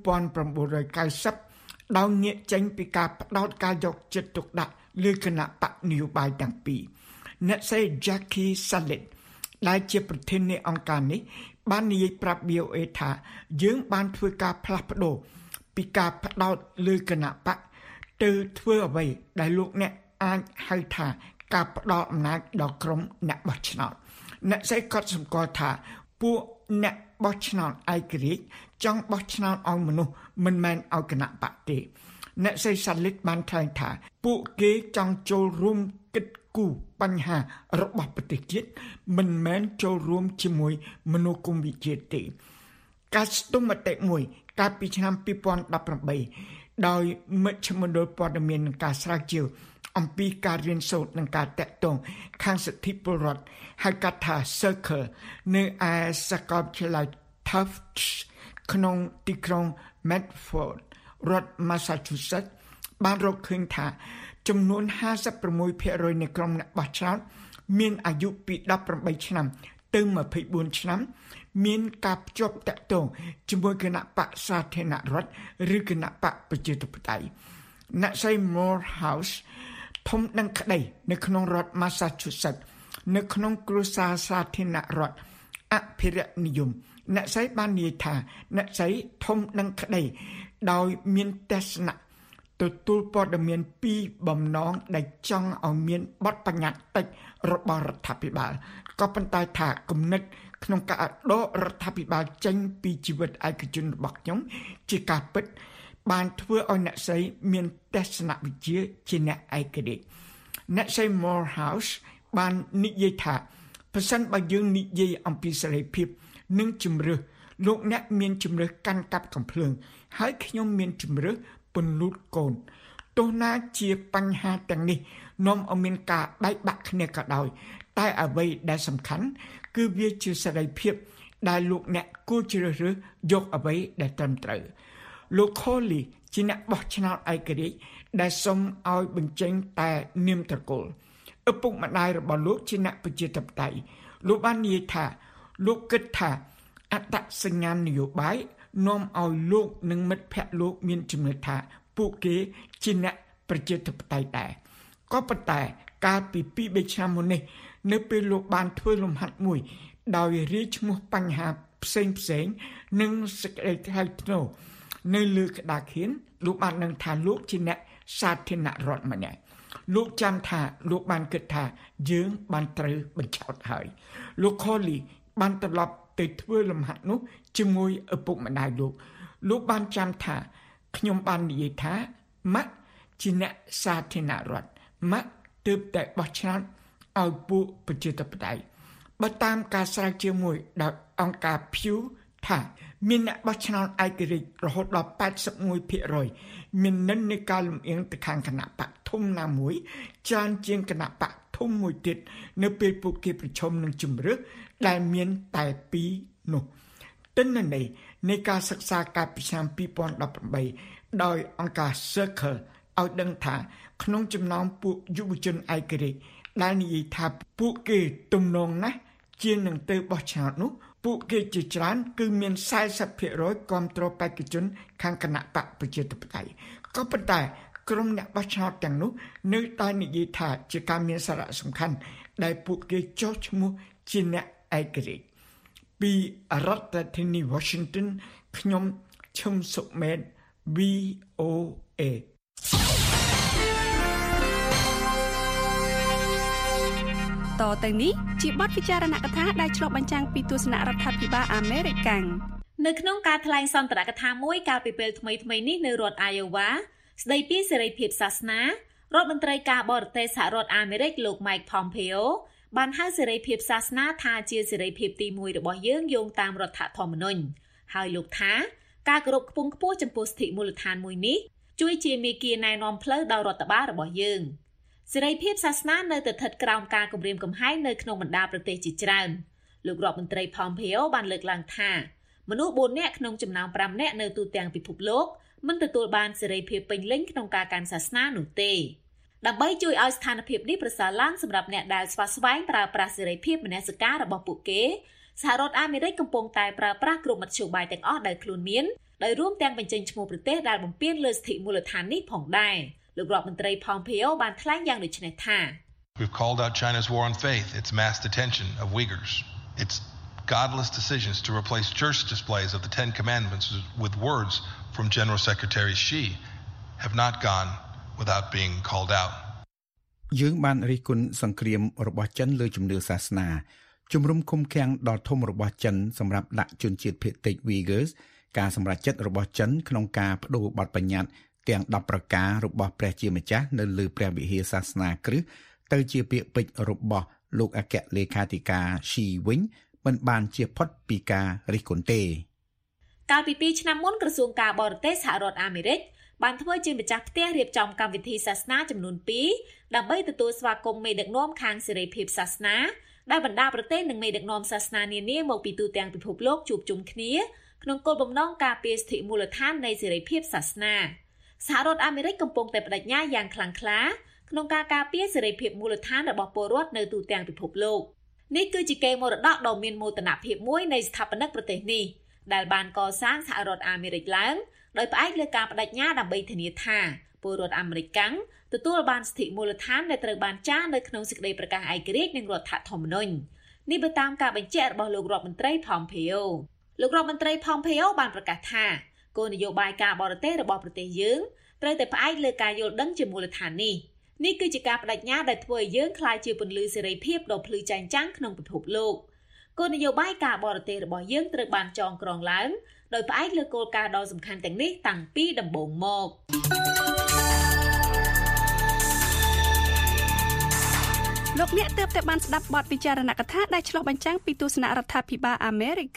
1990ដោយងាកចេញពីការផ្ដោតការយកចិត្តទុកដាក់លើគណៈបកនយោបាយទាំងពីរអ្នកស្រី Jackie Salit ដែលជាប្រធាននៃអង្គការនេះបាននិយាយប្រាប់ V O A ថាយើងបានធ្វើការផ្លាស់ប្ដូរពីការផ្ដោតលើគណៈបកទៅធ្វើអ្វីដែលលោកអ្នកអាចហៅថាការផ្ដោតអំណាចដល់ក្រុមអ្នកបោះឆ្នោតអ្នកស្រីក៏សម្គាល់ថាពួកអ្នកបោះឆ្នោតឯករាជ្យចង់បោះឆ្នោតឲ្យមនុស្សមិនមែនឲ្យគណៈបកទេអ្នកស្រីសាលិតបានថ្លែងថាពួកគេចង់ចូលរួមគិតគូរបញ្ហារបស់ប្រទេសជាតិមិនមែនចូលរួមជាមួយមនោគមវិជ្ជាទេការស្ទង់មតិមួយកាលពីឆ្នាំពីរពាន់ដប់ប្រាំបីដោយមជ្ឈមណ្ឌលព័ត៌មាននិងការស្រាវជ្រាវអំពីការរៀនសូត្រនិងការតាក់ទងខាងសិទ្ធិពលរដ្ឋហៅកាត់ថា Circle នៅឯសាកលវិទ្យាល័យ Tufts ក្នុងទីក្រុង Medford រដ្ឋ Massachusetts បានរកឃើញថាចំនួនห้าสิบหกភាគរយនៃក្រុមអ្នកបោះឆ្នោតមានអាយុពីដប់ប្រាំបីឆ្នាំទៅยี่สิบสี่ឆ្នាំមានការភ្ជាប់តាក់ទងជាមួយគណៈបកសាធារណរដ្ឋឬគណៈបកប្រជាធិបតេយ្យអ្នកស្រី Morehouse ធំដឹងក្តីនៅក្នុងរដ្ឋ Massachusetts នៅក្នុងគ្រួសារសាធារណរដ្ឋអភិរក្សនិយមអ្នកស្រីបាននិយាយថាអ្នកស្រីធំដឹងក្តីដោយមានទស្សនៈទទួលព័ត៌មានពីបំណងដែលចង់ឲ្យមានបទបញ្ញត្តិតិចរបស់រដ្ឋាភិបាលក៏ប៉ុន្តែថាគំនិតក្នុងការដករដ្ឋាភិបាលចេញពីជីវិតឯកជនរបស់ខ្ញុំជាការពិតបានធ្វើឲ្យអ្នកស្រីមានទស្សនវិជ្ជាជាអ្នកឯករាជ្យអ្នកស្រី Morehouse បាននិយាយថាប្រសិនបើយើងនិយាយអំពីសេរីភាពនិងជំរឿសលោកអ្នកមានជំរឿសកាន់កាប់កំភ្លើងហើយខ្ញុំមានជំរឿសពន្លូតកូនទោះណាជាបញ្ហាទាំងនេះនាំឲ្យមានការបែកបាក់គ្នាក៏ដោយតែអ្វីដែលសំខាន់គឺវាជាសេរីភាពដែលលោកអ្នកគួរជ្រើសរើសយកអ្វីដែលត្រឹមត្រូវលោក Coley ជាអ្នកបោះឆ្នោតឯករាជ្យដែលសូមឲ្យបញ្ចេញតែនាមត្រកូលឪពុកម្ដាយរបស់លោកជាអ្នកប្រជាធិបតេយ្យលោកបាននិយាយថាលោកគិតថាអត្តសញ្ញាណនយោបាយនាំឲ្យលោកនិងមិត្តភ័ក្តិលោកមានជំនឿថាពួកគេជាអ្នកប្រជាធិបតេយ្យដែរក៏ប៉ុន្តែកាលពីពីរឆ្នាំមុននេះនៅពេលលោកបានធ្វើលំហាត់មួយដោយរាយឈ្មោះបញ្ហាផ្សេងផ្សេងនិងសេចក្តីថ្លៃថ្នូរនៅលើក្តារខៀនលោកបានដឹងថាលោកជាអ្នកសាធារណរដ្ឋម្នាក់លោកចាំថាលោកបានគិតថាយើងបានត្រូវបញ្ឆោតហើយលោក Coley បានត្រឡប់ទៅធ្វើលំហាត់នោះជាមួយឪពុកម្ដាយលោកលោកបានចាំថាខ្ញុំបាននិយាយថាម៉ាក់ជាអ្នកសាធារណរដ្ឋម៉ាក់ទើបតែបោះឆ្នោតឲ្យពួកប្រជាធិបតេយ្យបើតាមការស្រាវជ្រាវមួយដោយអង្គការ Pew ថាមានអ្នកបោះឆ្នោតឯករាជ្យរហូតដល់ 八十一ភាគរយ មាននិន្នាការលំអៀងទៅខាងគណៈបកធំណាមួយច្រើនជាងគណៈបកធំមួយទៀតនៅពេលពួកគេប្រឈមនឹងជំរឿសដែលមានតែពីរនោះទិន្នន័យនៃការសិក្សាកាលពីឆ្នាំពីរពាន់ដប់ប្រាំដោយអង្គការ Circle ឲ្យដឹងថាក្នុងចំណោមពួកយុវជនឯករាជ្យដែលនិយាយថាពួកគេទំនងណាស់ជានឹងទៅបោះឆ្នោតនោះពួកគេជាច្រើនគឺមាន สี่สิบភាគរយ គាំទ្របេក្ខជនខាងគណៈបកប្រជាធិបតេយ្យក៏ប៉ុន្តែក្រុមអ្នកបោះឆ្នោតទាំងនោះនៅតែនិយាយថាជាការមានសារៈសំខាន់ដែលពួកគេចុះឈ្មោះជាអ្នកឯករាជ្យពីរដ្ឋធានី Washington ខ្ញុំឈឹមសុមេត វី អូ เอតទៅនេះជាបទពិចារណកថាដែលឆ្លុះបញ្ចាំងពីទស្សនៈរដ្ឋាភិបាលអាមេរិកនៅក្នុងការថ្លែងសន្ទរកថាមួយកាលពីពេលថ្មីៗនេះនៅរដ្ឋ Iowa ស្ដីពីសេរីភាពសាសនារដ្ឋមន្ត្រីការបរទេសសហរដ្ឋអាមេរិកលោក Mike Pompeo បានហៅសេរីភាពសាសនាថាជាសេរីភាពទីមួយរបស់យើងយោងតាមរដ្ឋធម្មនុញ្ញហើយលោកថាការគោរពខ្ពង់ខ្ពស់ចំពោះសិទ្ធិមូលដ្ឋានមួយនេះជួយជាមាគ៌ាណែនាំផ្លូវដល់រដ្ឋបាលរបស់យើងសេរីភាពសាសនានៅតែស្ថិតក្រោមការគំរាមកំហែងនៅក្នុងបណ្ដាប្រទេសជាច្រើនលោករដ្ឋមន្ត្រី Pompeo បានលើកឡើងថាមនុស្សបួននាក់ក្នុងចំណោមប្រាំនាក់នៅទូទាំងពិភពលោកមិនទទួលបានសេរីភាពពេញលេញក្នុងការកាន់សាសនានោះទេដើម្បីជួយឲ្យស្ថានភាពនេះប្រសើរឡើងសម្រាប់អ្នកដែលស្វាស្វែងប្រើប្រាស់សេរីភាពមនសិការរបស់ពួកគេសហរដ្ឋអាមេរិកកំពុងតែប្រើប្រាស់គ្រប់មធ្យោបាយទាំងអស់ដែលខ្លួនមានដោយរួមទាំងបញ្ចេញឈ្មោះប្រទេសដែលបំពានលើសិទ្ធិមូលដ្ឋាននេះផងដែរលោករដ្ឋមន្ត្រី Pompeo បានថ្លែងយ៉ាងដូចនេះថា We've called out China's war on faith, its mass detention of Uyghurs, its godless decisions to replace church displays of the Ten Commandments with words from General Secretary Xi have not gone without being called out. យើងបានរិះគន់សង្គ្រាមរបស់ចិនលើជំនឿសាសនាជំរុំឃុំឃាំងដ៏ធំរបស់ចិនសម្រាប់ដាក់ជនជាតិភាគតិច Uyghurs ការសម្រេចចិត្តរបស់ចិនក្នុងការបដូរបទបញ្ញត្តិទាំងដប់ប្រការរបស់ព្រះជាម្ចាស់នៅលើព្រះវិហារសាសនាគ្រិស្តទៅជាពាក្យពេចន៍របស់លោកអគ្គលេខាធិការ Xi វិញមិនបានជៀសផុតពីការរិះគន់ទេកាលពីពីរឆ្នាំមុនក្រសួងការបរទេសសហរដ្ឋអាមេរិកបានធ្វើជាម្ចាស់ផ្ទះរៀបចំកម្មវិធីសាសនាចំនួនពីរដើម្បីទទួលស្វាគមន៍មេដឹកនាំខាងសេរីភាពសាសនាដែលបណ្ដាប្រទេសនិងមេដឹកនាំសាសនានានាមកពីទូទាំងពិភពលោកជួបជុំគ្នាក្នុងគោលបំណងការពារសិទ្ធិមូលដ្ឋាននៃសេរីភាពសាសនាសហរដ្ឋអាមេរិកកំពុងតែបដិញ្ញាយ៉ាងខ្លាំងក្លាក្នុងការការពារសេរីភាពមូលដ្ឋានរបស់ពលរដ្ឋនៅទូទាំងពិភពលោកនេះគឺជាកេរមរតកដ៏មានមោទនភាពមួយនៃស្ថាបនិកប្រទេសនេះដែលបានកសាងសហរដ្ឋអាមេរិកឡើងដោយផ្អែកលើការបដិញ្ញាដើម្បីធានាថាពលរដ្ឋអាមេរិកកាំងទទួលបានសិទ្ធិមូលដ្ឋានដែលត្រូវបានចារនៅក្នុងសេចក្តីប្រកាសឯករាជ្យនិងរដ្ឋធម្មនុញ្ញនេះបើតាមការបញ្ជាក់របស់លោករដ្ឋមន្ត្រី Pompeo លោករដ្ឋមន្ត្រី Pompeo បានប្រកាសថាគោលនយោបាយការបរទេសរបស់ប្រទេសយើងត្រូវតែផ្អែកលើការយល់ដឹងជាមូលដ្ឋាននេះនេះគឺជាការបដិញ្ញាដែលធ្វើឲ្យយើងក្លាយជាពន្លឺសេរីភាពដ៏ភ្លឺចែងចាំងក្នុងពិភពលោកគោលនយោបាយការបរទេសរបស់យើងត្រូវបានចងក្រងឡើងដោយផ្អែកលើគោលការណ៍ដ៏សំខាន់ទាំងនេះតាំងពីដំបូងមកលោកអ្នកទើបតែបានស្ដាប់បទពិចារណកថាដែលឆ្លុះបញ្ចាំងពីទស្សនៈរដ្ឋាភិបាលអាមេរិក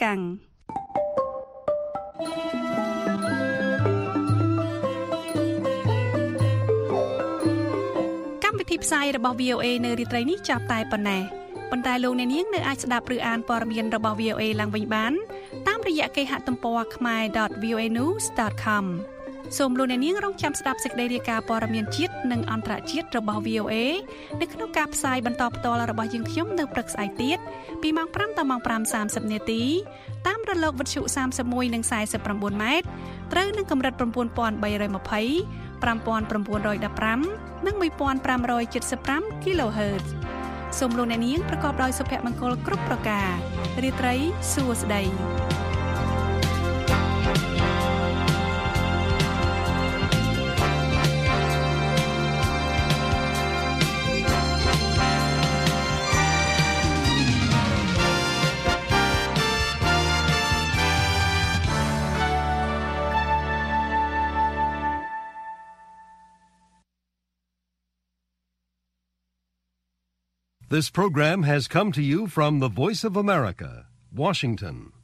កម្មវិធីផ្សាយរបស់ វី អូ เอ នៅរាត្រីនេះចាប់តែប៉ុណ្ណេះប៉ុន្តែលោកអ្នកនាងនៅអាចស្ដាប់ឬអានព័ត៌មានរបស់ វី អូ เอ ឡើងវិញបានតាមរយៈគេហទំព័រ khmae ដត វី អូ เอ news ដត com សូមលោកអ្នកនាងរងចាំស្ដាប់សេចក្តីរាយការណ៍ព័ត៌មានជាតិនិងអន្តរជាតិរបស់ វី អូ เอ នៅក្នុងការផ្សាយបន្តផ្ទាល់របស់យើងខ្ញុំនៅព្រឹកស្អែកទៀតពីម៉ោងប្រាំដល់ម៉ោងប្រាំសាមសិបនាទីតាមរលកវិទ្យុសាមសិបមួយនិងសាយសិបប្រាំបួនម៉ែត្រត្រូវនឹងកម្រិត៩,៣២០ ៥,៩១៥ និងmột nghìn năm trăm bảy mươi lăm គីឡូហឺតซ์សូមលោកអ្នកនាងប្រកបដោយសុភមង្គលគ្រប់ប្រការរាត្រីសួស្តី This program has come to you from the Voice of America, Washington.